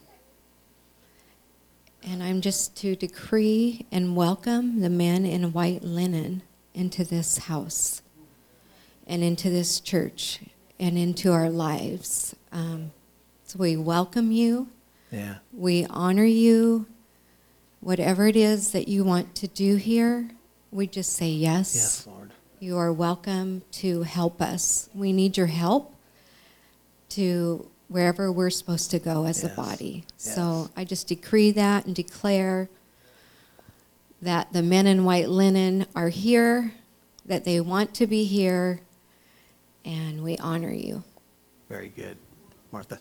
I'm just to decree and welcome the men in white linen into this house and into this church and into our lives. So we welcome you. Yeah. We honor you. Whatever it is that you want to do here, we just say yes. Yes, Lord. You are welcome to help us. We need your help to wherever we're supposed to go as a body. Yes. So I just decree that and declare that the men in white linen are here, that they want to be here, and we honor you. Very good. Martha.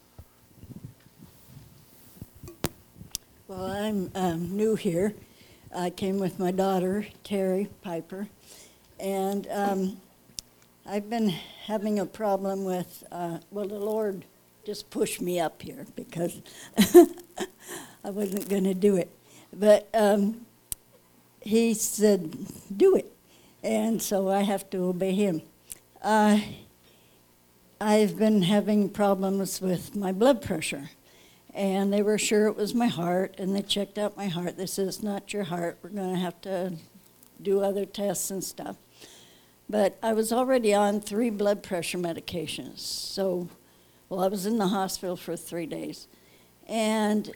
Well, I'm new here. I came with my daughter, Terry Piper, and I've been having a problem with, the Lord just pushed me up here because I wasn't going to do it. But he said, do it. And so I have to obey him. I've been having problems with my blood pressure. And they were sure it was my heart, and they checked out my heart. They said, it's not your heart. We're going to have to do other tests and stuff. But I was already on 3 blood pressure medications. So, I was in the hospital for 3 days. And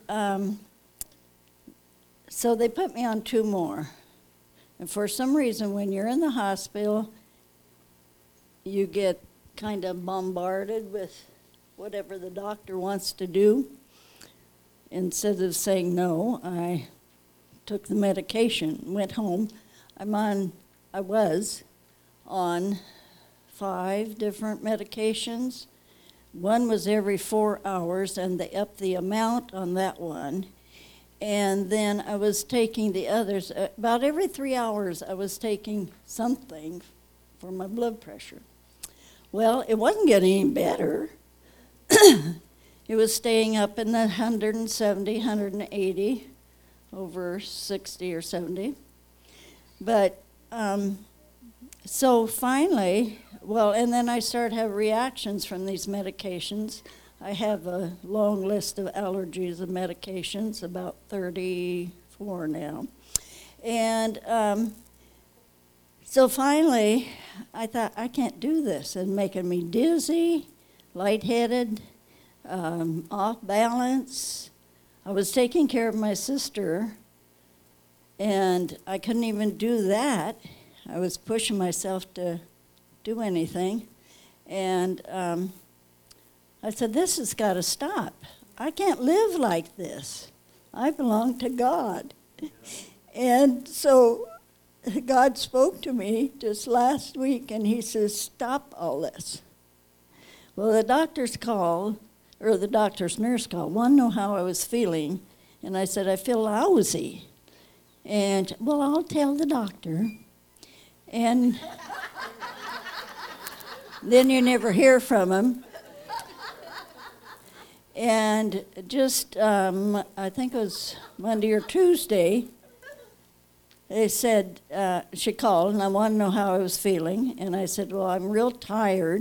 so they put me on 2 more. And for some reason, when you're in the hospital, you get kind of bombarded with whatever the doctor wants to do. Instead of saying no, I took the medication, went home. I was on 5 different medications. One was every 4 hours, and they upped the amount on that one. And then I was taking the others. About every 3 hours, I was taking something for my blood pressure. Well, it wasn't getting any better. It was staying up in the 170, 180, over 60 or 70. But so finally, and then I started to have reactions from these medications. I have a long list of allergies and medications, about 34 now. And so finally, I thought, I can't do this. It's making me dizzy, lightheaded, off balance. I was taking care of my sister, and I couldn't even do that. I was pushing myself to do anything. And I said, this has got to stop. I can't live like this. I belong to God. And so God spoke to me just last week, and he says, stop all this. Well, the doctor's called, or the doctor's nurse called, wanted to know how I was feeling. And I said, I feel lousy. And, well, I'll tell the doctor. And then you never hear from him. And just, I think it was Monday or Tuesday, they said, she called, and I wanted to know how I was feeling. And I said, well, I'm real tired.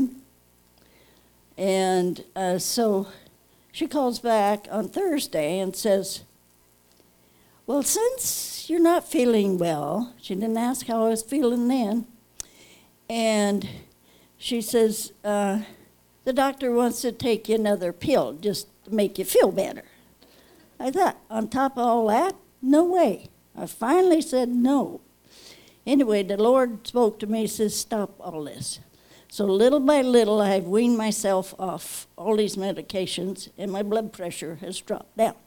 And so she calls back on Thursday and says, well, since you're not feeling well, she didn't ask how I was feeling then, and she says, the doctor wants to take you another pill just to make you feel better. I thought, on top of all that, no way. I finally said no. Anyway, the Lord spoke to me, says, stop all this. So little by little, I have weaned myself off all these medications, and my blood pressure has dropped down.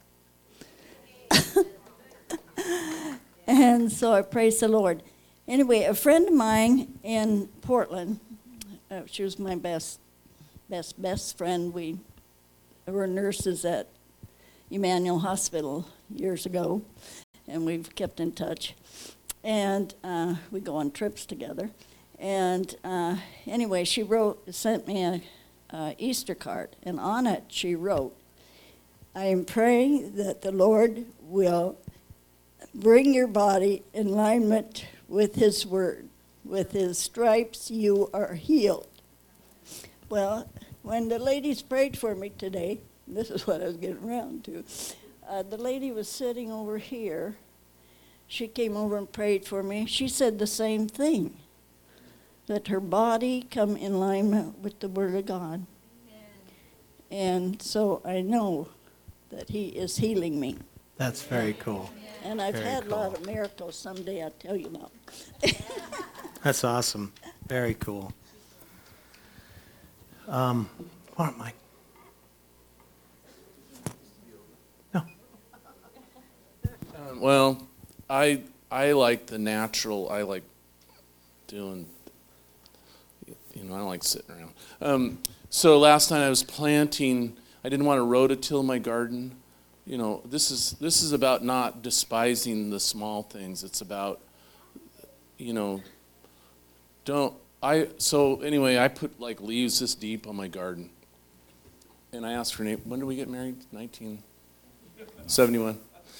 And so I praise the Lord. Anyway, a friend of mine in Portland, she was my best friend. We were nurses at Emmanuel Hospital years ago, and we've kept in touch. And we go on trips together. And anyway, she sent me a Easter card, and on it she wrote, I am praying that the Lord will bring your body in alignment with his word. With his stripes you are healed. Well, when the ladies prayed for me today, this is what I was getting around to, the lady was sitting over here. She came over and prayed for me. She said the same thing, that her body come in alignment with the word of God. And so I know that he is healing me. That's very cool. And I've Very had cool. a lot of miracles. Someday I'll tell you about. That's awesome. Very cool. What, Mike? Well, I like the natural. I like doing, I don't like sitting around. So last night I was planting. I didn't want to rototill my garden. This is about not despising the small things. It's about, So anyway, I put like leaves this deep on my garden, and I asked Renee, when did we get married? 1971.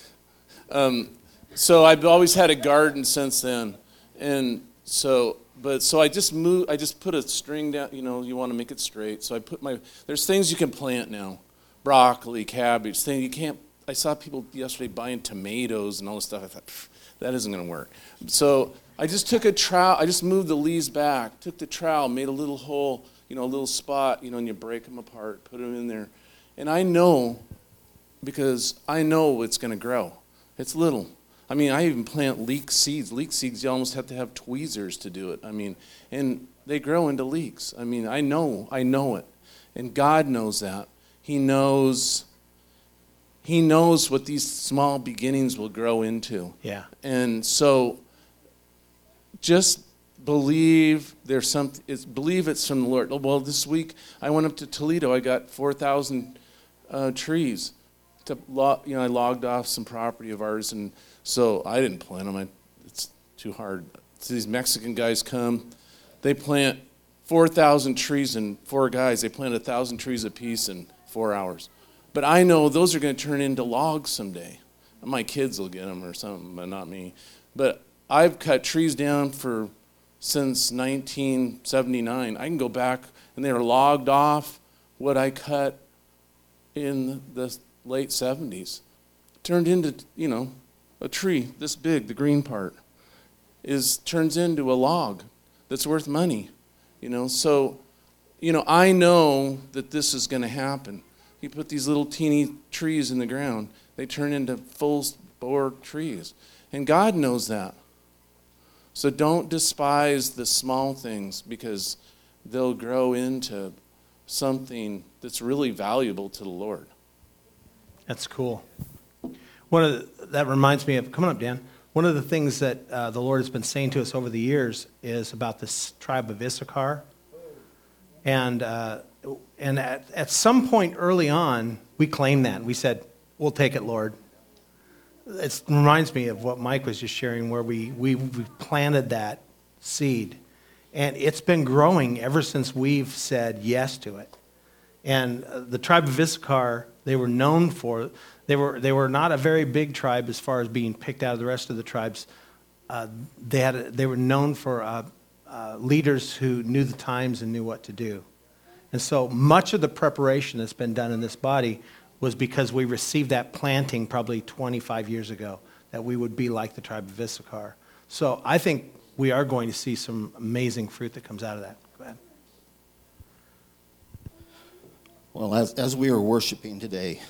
So I've always had a garden since then, and so I just moved. I just put a string down. You want to make it straight, so I put there's things you can plant now, broccoli, cabbage. Thing you can't. I saw people yesterday buying tomatoes and all this stuff. I thought that isn't going to work. So I just took a trowel. I just moved the leaves back. Took the trowel, made a little hole, a little spot, and you break them apart, put them in there, and I know, because I know it's going to grow. It's little. I even plant leek seeds. Leek seeds, you almost have to have tweezers to do it. And they grow into leeks. I know it. And God knows that. He knows what these small beginnings will grow into. Yeah. And so just believe believe it's from the Lord. Well, this week I went up to Toledo. I got 4,000 trees. I logged off some property of ours, and so I didn't plant them. It's too hard. So these Mexican guys come. They plant 4,000 trees, and 4 guys, they plant 1,000 trees apiece in 4 hours. But I know those are going to turn into logs someday. My kids will get them or something, but not me. But I've cut trees down since 1979. I can go back, and they were logged off what I cut in the late 70s. Turned into, a tree this big, the green part, turns into a log that's worth money. So, I know that this is going to happen. You put these little teeny trees in the ground, they turn into full-bore trees. And God knows that. So don't despise the small things, because they'll grow into something that's really valuable to the Lord. That's cool. That reminds me of, come on up, Dan. One of the things that the Lord has been saying to us over the years is about this tribe of Issachar. And at some point early on, we claimed that. We said, we'll take it, Lord. It reminds me of what Mike was just sharing, where we planted that seed. And it's been growing ever since we've said yes to it. And the tribe of Issachar, they were known for, they were not a very big tribe as far as being picked out of the rest of the tribes. They were known for leaders who knew the times and knew what to do. And so much of the preparation that's been done in this body was because we received that planting probably 25 years ago, that we would be like the tribe of Issachar. So I think we are going to see some amazing fruit that comes out of that. Go ahead. Well, as we were worshiping today,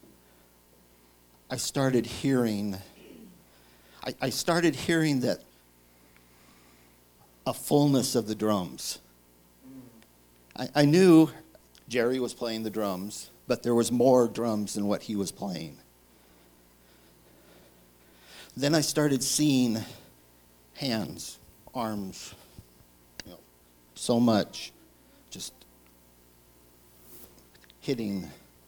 I started hearing that a fullness of the drums. I knew Jerry was playing the drums, but there was more drums than what he was playing. Then I started seeing hands, arms, so much just hitting,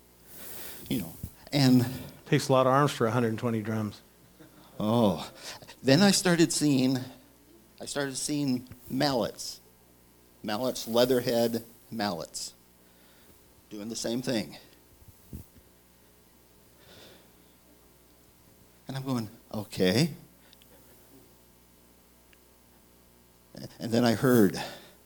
and... Takes a lot of arms for 120 drums. Oh. Then I started seeing mallets. Mallets, leatherhead mallets. Doing the same thing. And I'm going, okay. And then I heard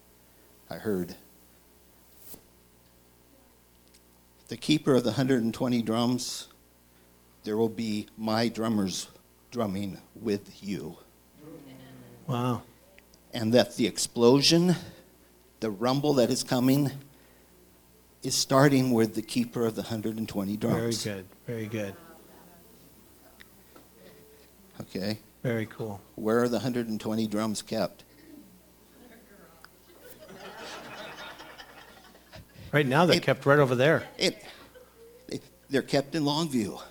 the keeper of the 120 drums, there will be my drummers drumming with you. Wow. And that the explosion, the rumble that is coming, is starting with the keeper of the 120 drums. Very good, very good. Okay. Very cool. Where are the 120 drums kept? Right now they're kept right over there. They're kept in Longview.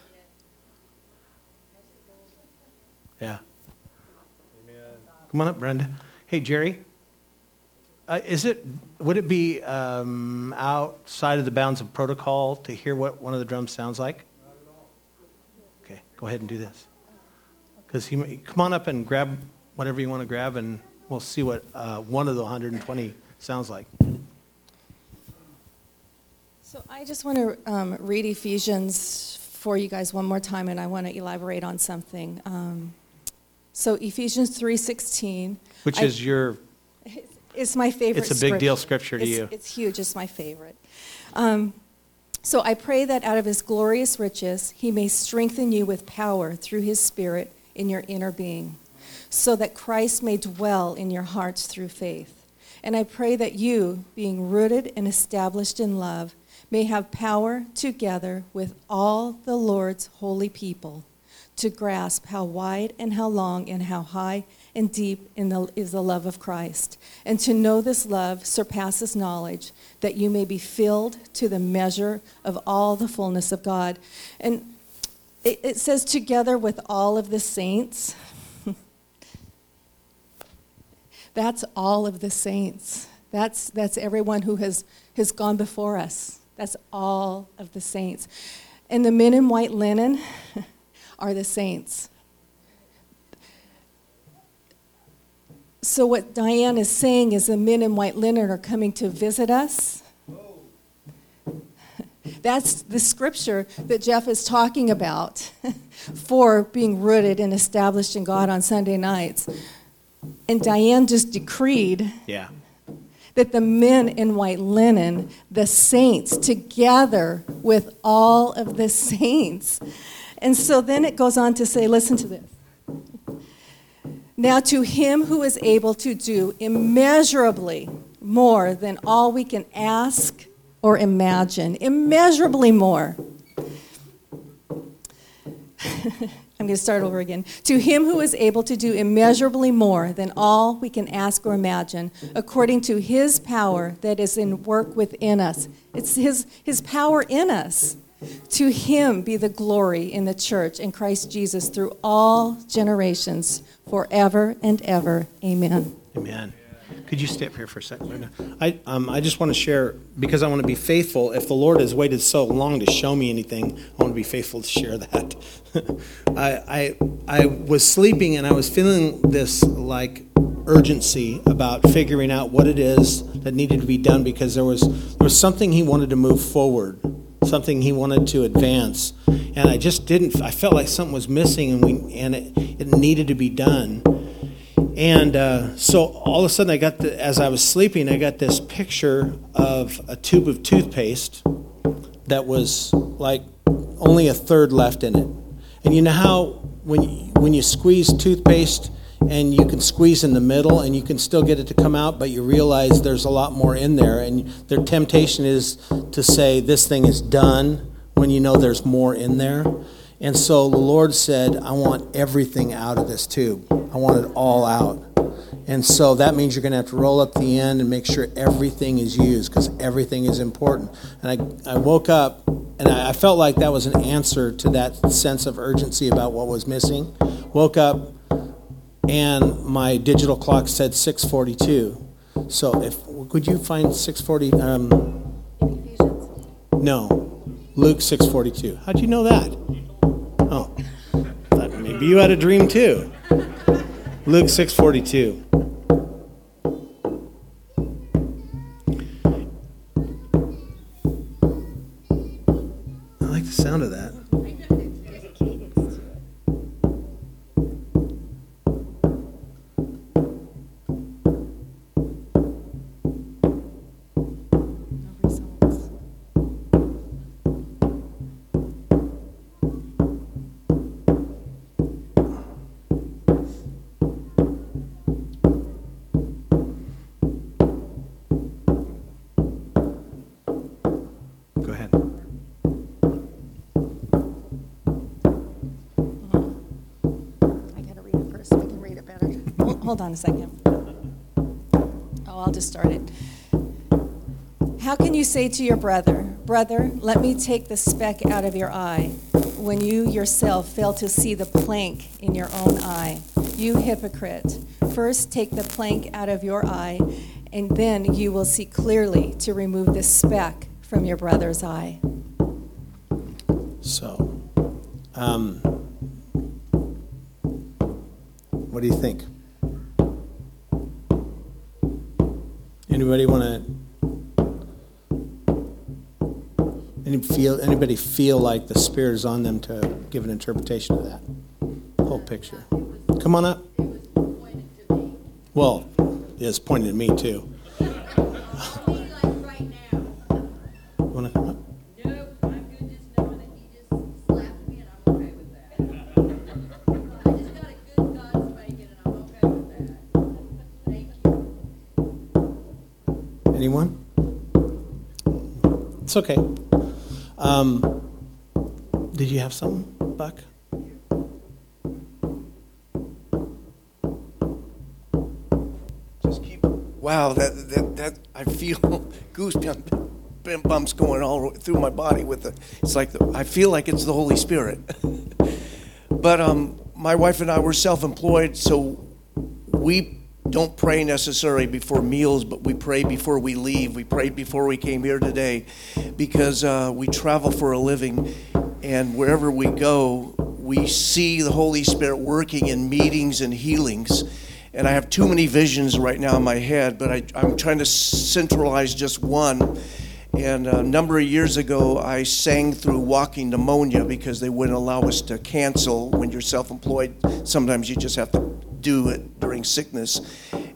Yeah. Come on up, Brenda. Hey, Jerry. Would it be outside of the bounds of protocol to hear what one of the drums sounds like? Not at all. Okay, go ahead and do this. Because come on up and grab whatever you want to grab, and we'll see what one of the 120 sounds like. So I just want to read Ephesians for you guys one more time, and I want to elaborate on something. So Ephesians 3:16. Which is your... It's my favorite scripture. It's a big deal scripture to you. It's huge. It's my favorite. So I pray that out of his glorious riches, he may strengthen you with power through his Spirit in your inner being, so that Christ may dwell in your hearts through faith. And I pray that you, being rooted and established in love, may have power together with all the Lord's holy people to grasp how wide and how long and how high and deep is the love of Christ, and to know this love surpasses knowledge, that you may be filled to the measure of all the fullness of God. And it says together with all of the saints. That's all of the saints. That's everyone who has gone before us. That's all of the saints. And the men in white linen are the saints. So what Diane is saying is the men in white linen are coming to visit us. That's the scripture that Jeff is talking about for being rooted and established in God on Sunday nights. And Diane just decreed that the men in white linen, the saints, together with all of the saints. And so then it goes on to say, listen to this. Now to him who is able to do immeasurably more than all we can ask or imagine, immeasurably more. I'm going to start over again. To him who is able to do immeasurably more than all we can ask or imagine, according to his power that is in work within us. It's his power in us. To him be the glory in the church in Christ Jesus through all generations, forever and ever. Amen. Amen. Could you stay up here for a second, Linda? I just want to share, because I want to be faithful. If the Lord has waited so long to show me anything, I want to be faithful to share that. I was sleeping and I was feeling this like urgency about figuring out what it is that needed to be done, because there was something he wanted to move forward, something he wanted to advance, and I just didn't. I felt like something was missing, and it needed to be done. And so all of a sudden, as I was sleeping, I got this picture of a tube of toothpaste that was like only a third left in it. And you know how when you squeeze toothpaste and you can squeeze in the middle and you can still get it to come out, but you realize there's a lot more in there, and their temptation is to say this thing is done when you know there's more in there. And so the Lord said, I want everything out of this tube. I want it all out. And so that means you're going to have to roll up the end and make sure everything is used, because everything is important. And I woke up, and I felt like that was an answer to that sense of urgency about what was missing. Woke up, and my digital clock said 6:42. So could you find 6:40? No, Luke 6:42. How'd you know that? Oh, thought maybe you had a dream too. Luke 6:42. I like the sound of that. Go ahead. I got to read it first so I can read it better. Hold on a second. Oh, I'll just start it. How can you say to your brother, "Brother, let me take the speck out of your eye," when you yourself fail to see the plank in your own eye? You hypocrite. First take the plank out of your eye, and then you will see clearly to remove the speck from your brother's eye. So, what do you think? Anybody want to? Anybody feel like the Spirit is on them to give an interpretation of that whole picture? Come on up. Well, it's pointed at me too. You want to come up? Anyone? It's okay. Did you have something, Buck? Just keep. Wow, that I feel goosebumps going all through my body with it. It's like I feel like it's the Holy Spirit. But my wife and I were self-employed, so we don't pray necessarily before meals, but we pray before we leave. We prayed before we came here today, because we travel for a living, and wherever we go, we see the Holy Spirit working in meetings and healings. And I have too many visions right now in my head, but I'm trying to centralize just one. And a number of years ago, I sang through walking pneumonia because they wouldn't allow us to cancel. When you're self-employed, sometimes you just have to do it during sickness.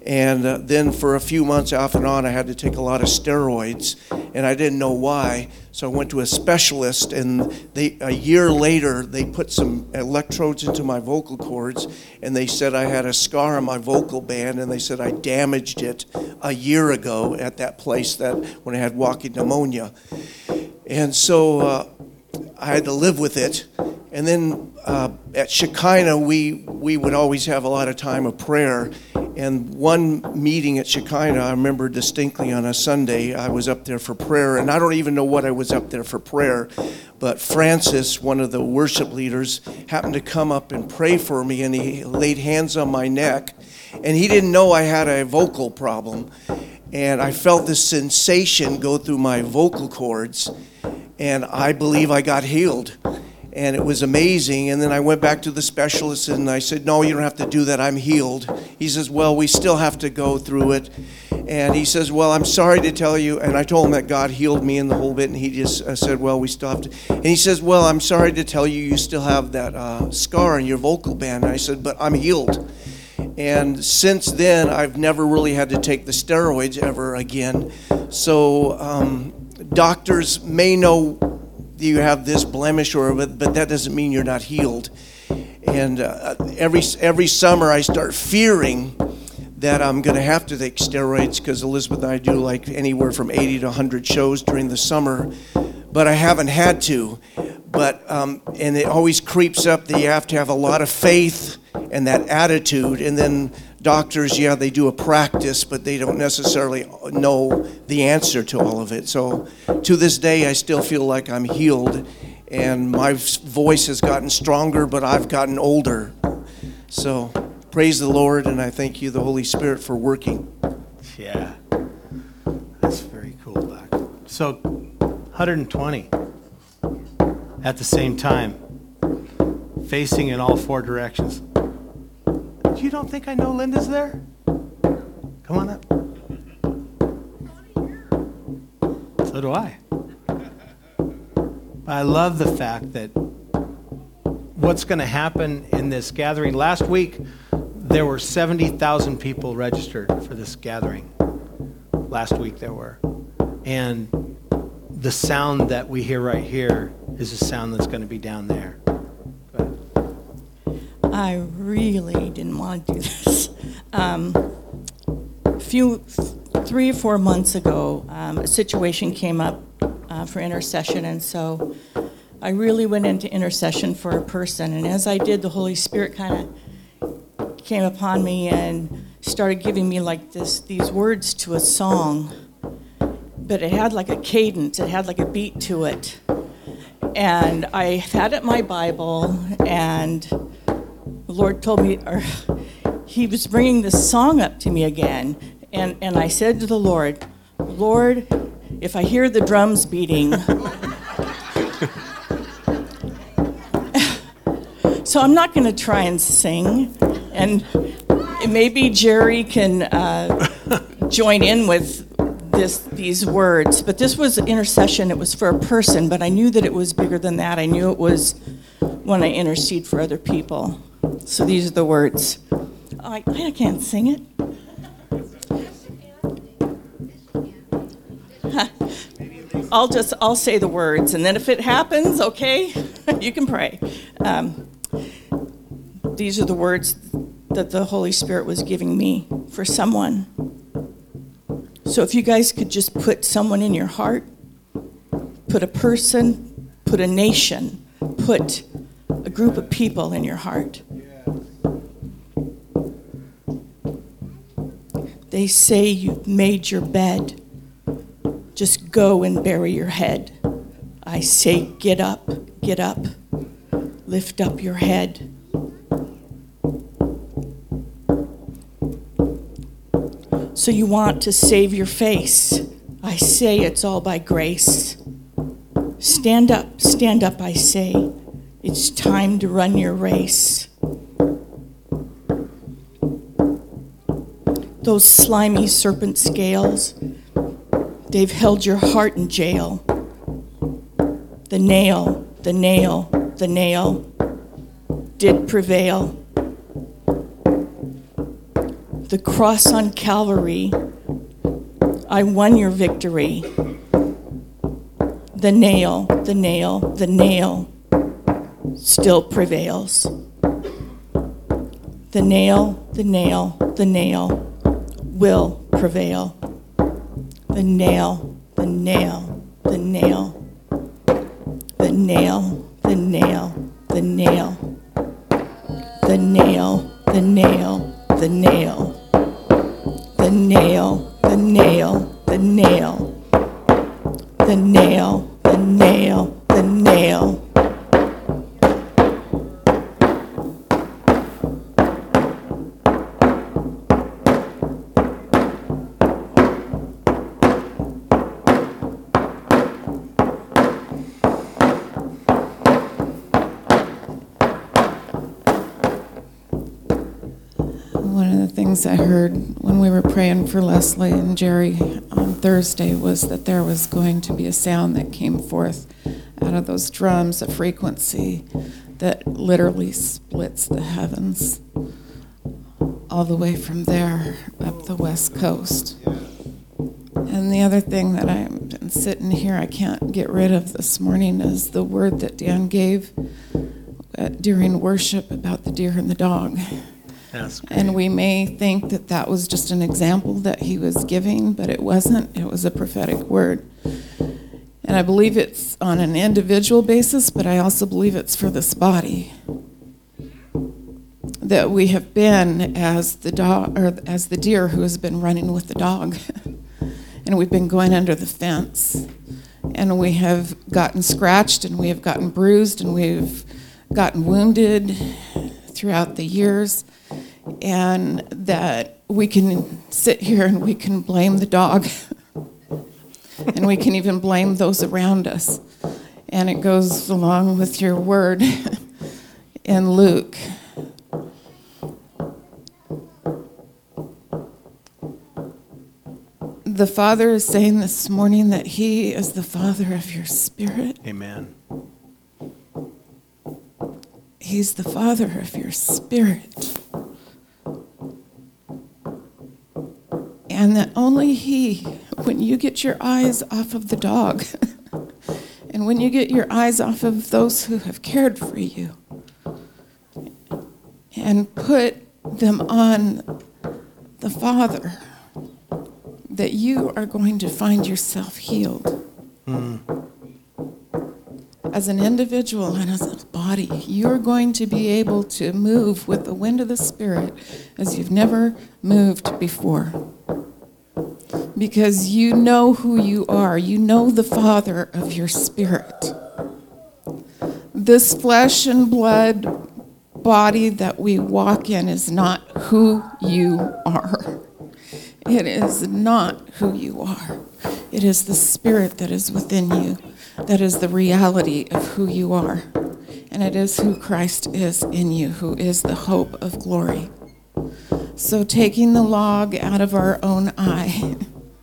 And then for a few months off and on, I had to take a lot of steroids, and I didn't know why. So I went to a specialist, and a year later, they put some electrodes into my vocal cords, and they said I had a scar on my vocal band, and they said I damaged it a year ago at that place when I had walking pneumonia. And so I had to live with it. And then at Shekinah, we would always have a lot of time of prayer. And one meeting at Shekinah, I remember distinctly on a Sunday, I was up there for prayer. And I don't even know what I was up there for prayer. But Francis, one of the worship leaders, happened to come up and pray for me. And he laid hands on my neck. And he didn't know I had a vocal problem. And I felt this sensation go through my vocal cords. And I believe I got healed. And it was amazing. And then I went back to the specialist and I said, no, you don't have to do that. I'm healed. He says, well, we still have to go through it. And he says, well, I'm sorry to tell you. And I told him that God healed me in the whole bit. And he just said, well, we still have to. And he says, well, I'm sorry to tell you, you still have that scar in your vocal band. And I said, but I'm healed. And since then, I've never really had to take the steroids ever again. So doctors may know you have this blemish, but that doesn't mean you're not healed. And every summer I start fearing that I'm going to have to take steroids because Elizabeth and I do like anywhere from 80 to 100 shows during the summer, but I haven't had to. But and it always creeps up that you have to have a lot of faith and that attitude. And then doctors, yeah, they do a practice, but they don't necessarily know the answer to all of it. So to this day, I still feel like I'm healed, and my voice has gotten stronger, but I've gotten older. So praise the Lord, and I thank you, the Holy Spirit, for working. Yeah, that's very cool, Doc. So 120 at the same time, facing in all four directions. You don't think I know Linda's there? Come on up. So do I. But I love the fact that what's going to happen in this gathering. Last week, there were 70,000 people registered for this gathering. Last week there were. And the sound that we hear right here is a sound that's going to be down there. I really didn't want to do this. 3 or 4 months ago, a situation came up for intercession, and so I really went into intercession for a person. And as I did, the Holy Spirit kind of came upon me and started giving me like these words to a song, but it had like a cadence, it had like a beat to it. And I had it in my Bible, and the Lord told me, or He was bringing this song up to me again. And I said to the Lord, Lord, if I hear the drums beating, so I'm not going to try and sing. And maybe Jerry can join in with these words. But this was intercession. It was for a person, but I knew that it was bigger than that. I knew it was when I intercede for other people. So these are the words. I can't sing it. I'll say the words, and then if it happens, okay, you can pray. These are the words that the Holy Spirit was giving me for someone. So if you guys could just put someone in your heart, put a person, put a nation, put a group of people in your heart. They say you've made your bed. Just go and bury your head. I say, get up, lift up your head. So you want to save your face. I say it's all by grace. Stand up, I say. It's time to run your race. Those slimy serpent scales, they've held your heart in jail. The nail did prevail. the cross on Calvary, I won your victory. The nail, the nail, the nail still prevails. The nail, the nail, the nail will prevail. The nail, the nail, the nail, the nail, the nail, the nail, the nail, the nail, the nail, the nail, the nail, the nail, the nail, the nail, the nail. One of the things I heard when we were praying for Leslie and Jerry on Thursday was that there was going to be a sound that came forth out of those drums, a frequency that literally splits the heavens all the way from there up the West Coast. And the other thing that I've been sitting here, I can't get rid of this morning, is the word that Dan gave during worship about the deer and the dog. And we may think that that was just an example that he was giving, but it wasn't. It was a prophetic word. And I believe it's on an individual basis, but I also believe it's for this body. That we have been as the dog, or as the deer who has been running with the dog. And we've been going under the fence. And we have gotten scratched, and we have gotten bruised, and we've gotten wounded throughout the years. And that we can sit here and we can blame the dog. And we can even blame those around us. And it goes along with your word in Luke. The Father is saying this morning that He is the Father of your spirit. Amen. He's the Father of your spirit. And that only He, when you get your eyes off of the dog, and when you get your eyes off of those who have cared for you, and put them on the Father, that you are going to find yourself healed. As an individual and as a body, you're going to be able to move with the wind of the Spirit as you've never moved before. Because you know who you are. You know the Father of your spirit. This flesh and blood body that we walk in is not who you are. It is not who you are. It is the Spirit that is within you. That is the reality of who you are. And it is who Christ is in you, who is the hope of glory. So taking the log out of our own eye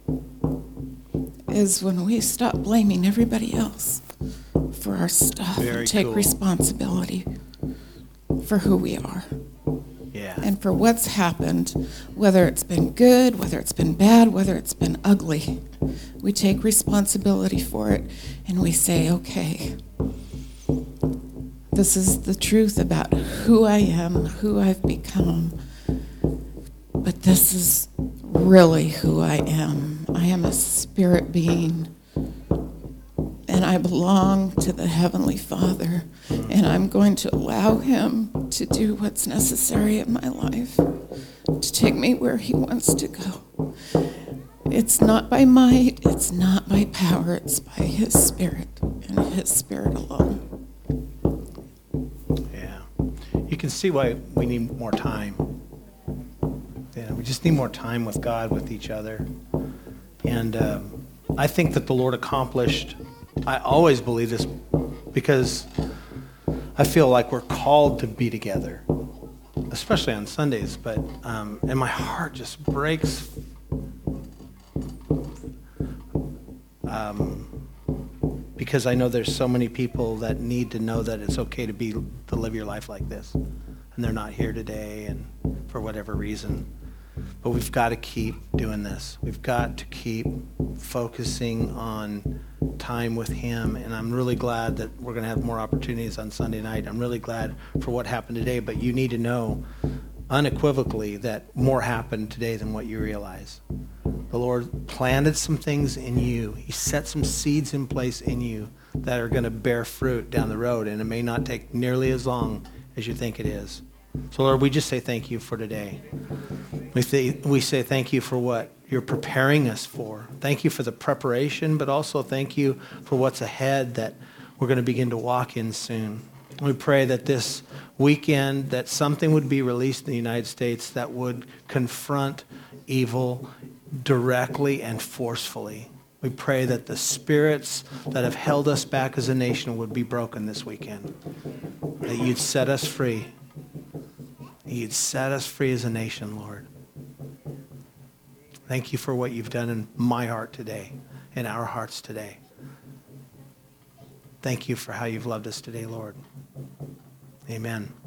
is when we stop blaming everybody else for our stuff and take responsibility for who we are. Yeah. And for what's happened, whether it's been good, whether it's been bad, whether it's been ugly. We take responsibility for it and we say, okay, this is the truth about who I am, who I've become. But this is really who I am. I am a spirit being. And I belong to the Heavenly Father. And I'm going to allow Him to do what's necessary in my life, to take me where He wants to go. It's not by might, it's not by power, it's by His Spirit and His Spirit alone. Yeah. You can see why we need more time. Yeah, we just need more time with God, with each other. And I think that the Lord accomplished, I always believe this because I feel like we're called to be together, especially on Sundays. But and my heart just breaks because I know there's so many people that need to know that it's okay to live your life like this, and they're not here today, and for whatever reason. But we've got to keep doing this. We've got to keep focusing on time with him. And I'm really glad that we're going to have more opportunities on Sunday night. I'm really glad for what happened today. But you need to know unequivocally that more happened today than what you realize. The Lord planted some things in you. He set some seeds in place in you that are going to bear fruit down the road. And it may not take nearly as long as you think it is. So, Lord, we just say thank you for today. We say thank you for what you're preparing us for. Thank you for the preparation, but also thank you for what's ahead that we're going to begin to walk in soon. We pray that this weekend, that something would be released in the United States that would confront evil directly and forcefully. We pray that the spirits that have held us back as a nation would be broken this weekend. That you'd set us free. You'd set us free as a nation, Lord. Thank you for what you've done in my heart today, in our hearts today. Thank you for how you've loved us today, Lord. Amen.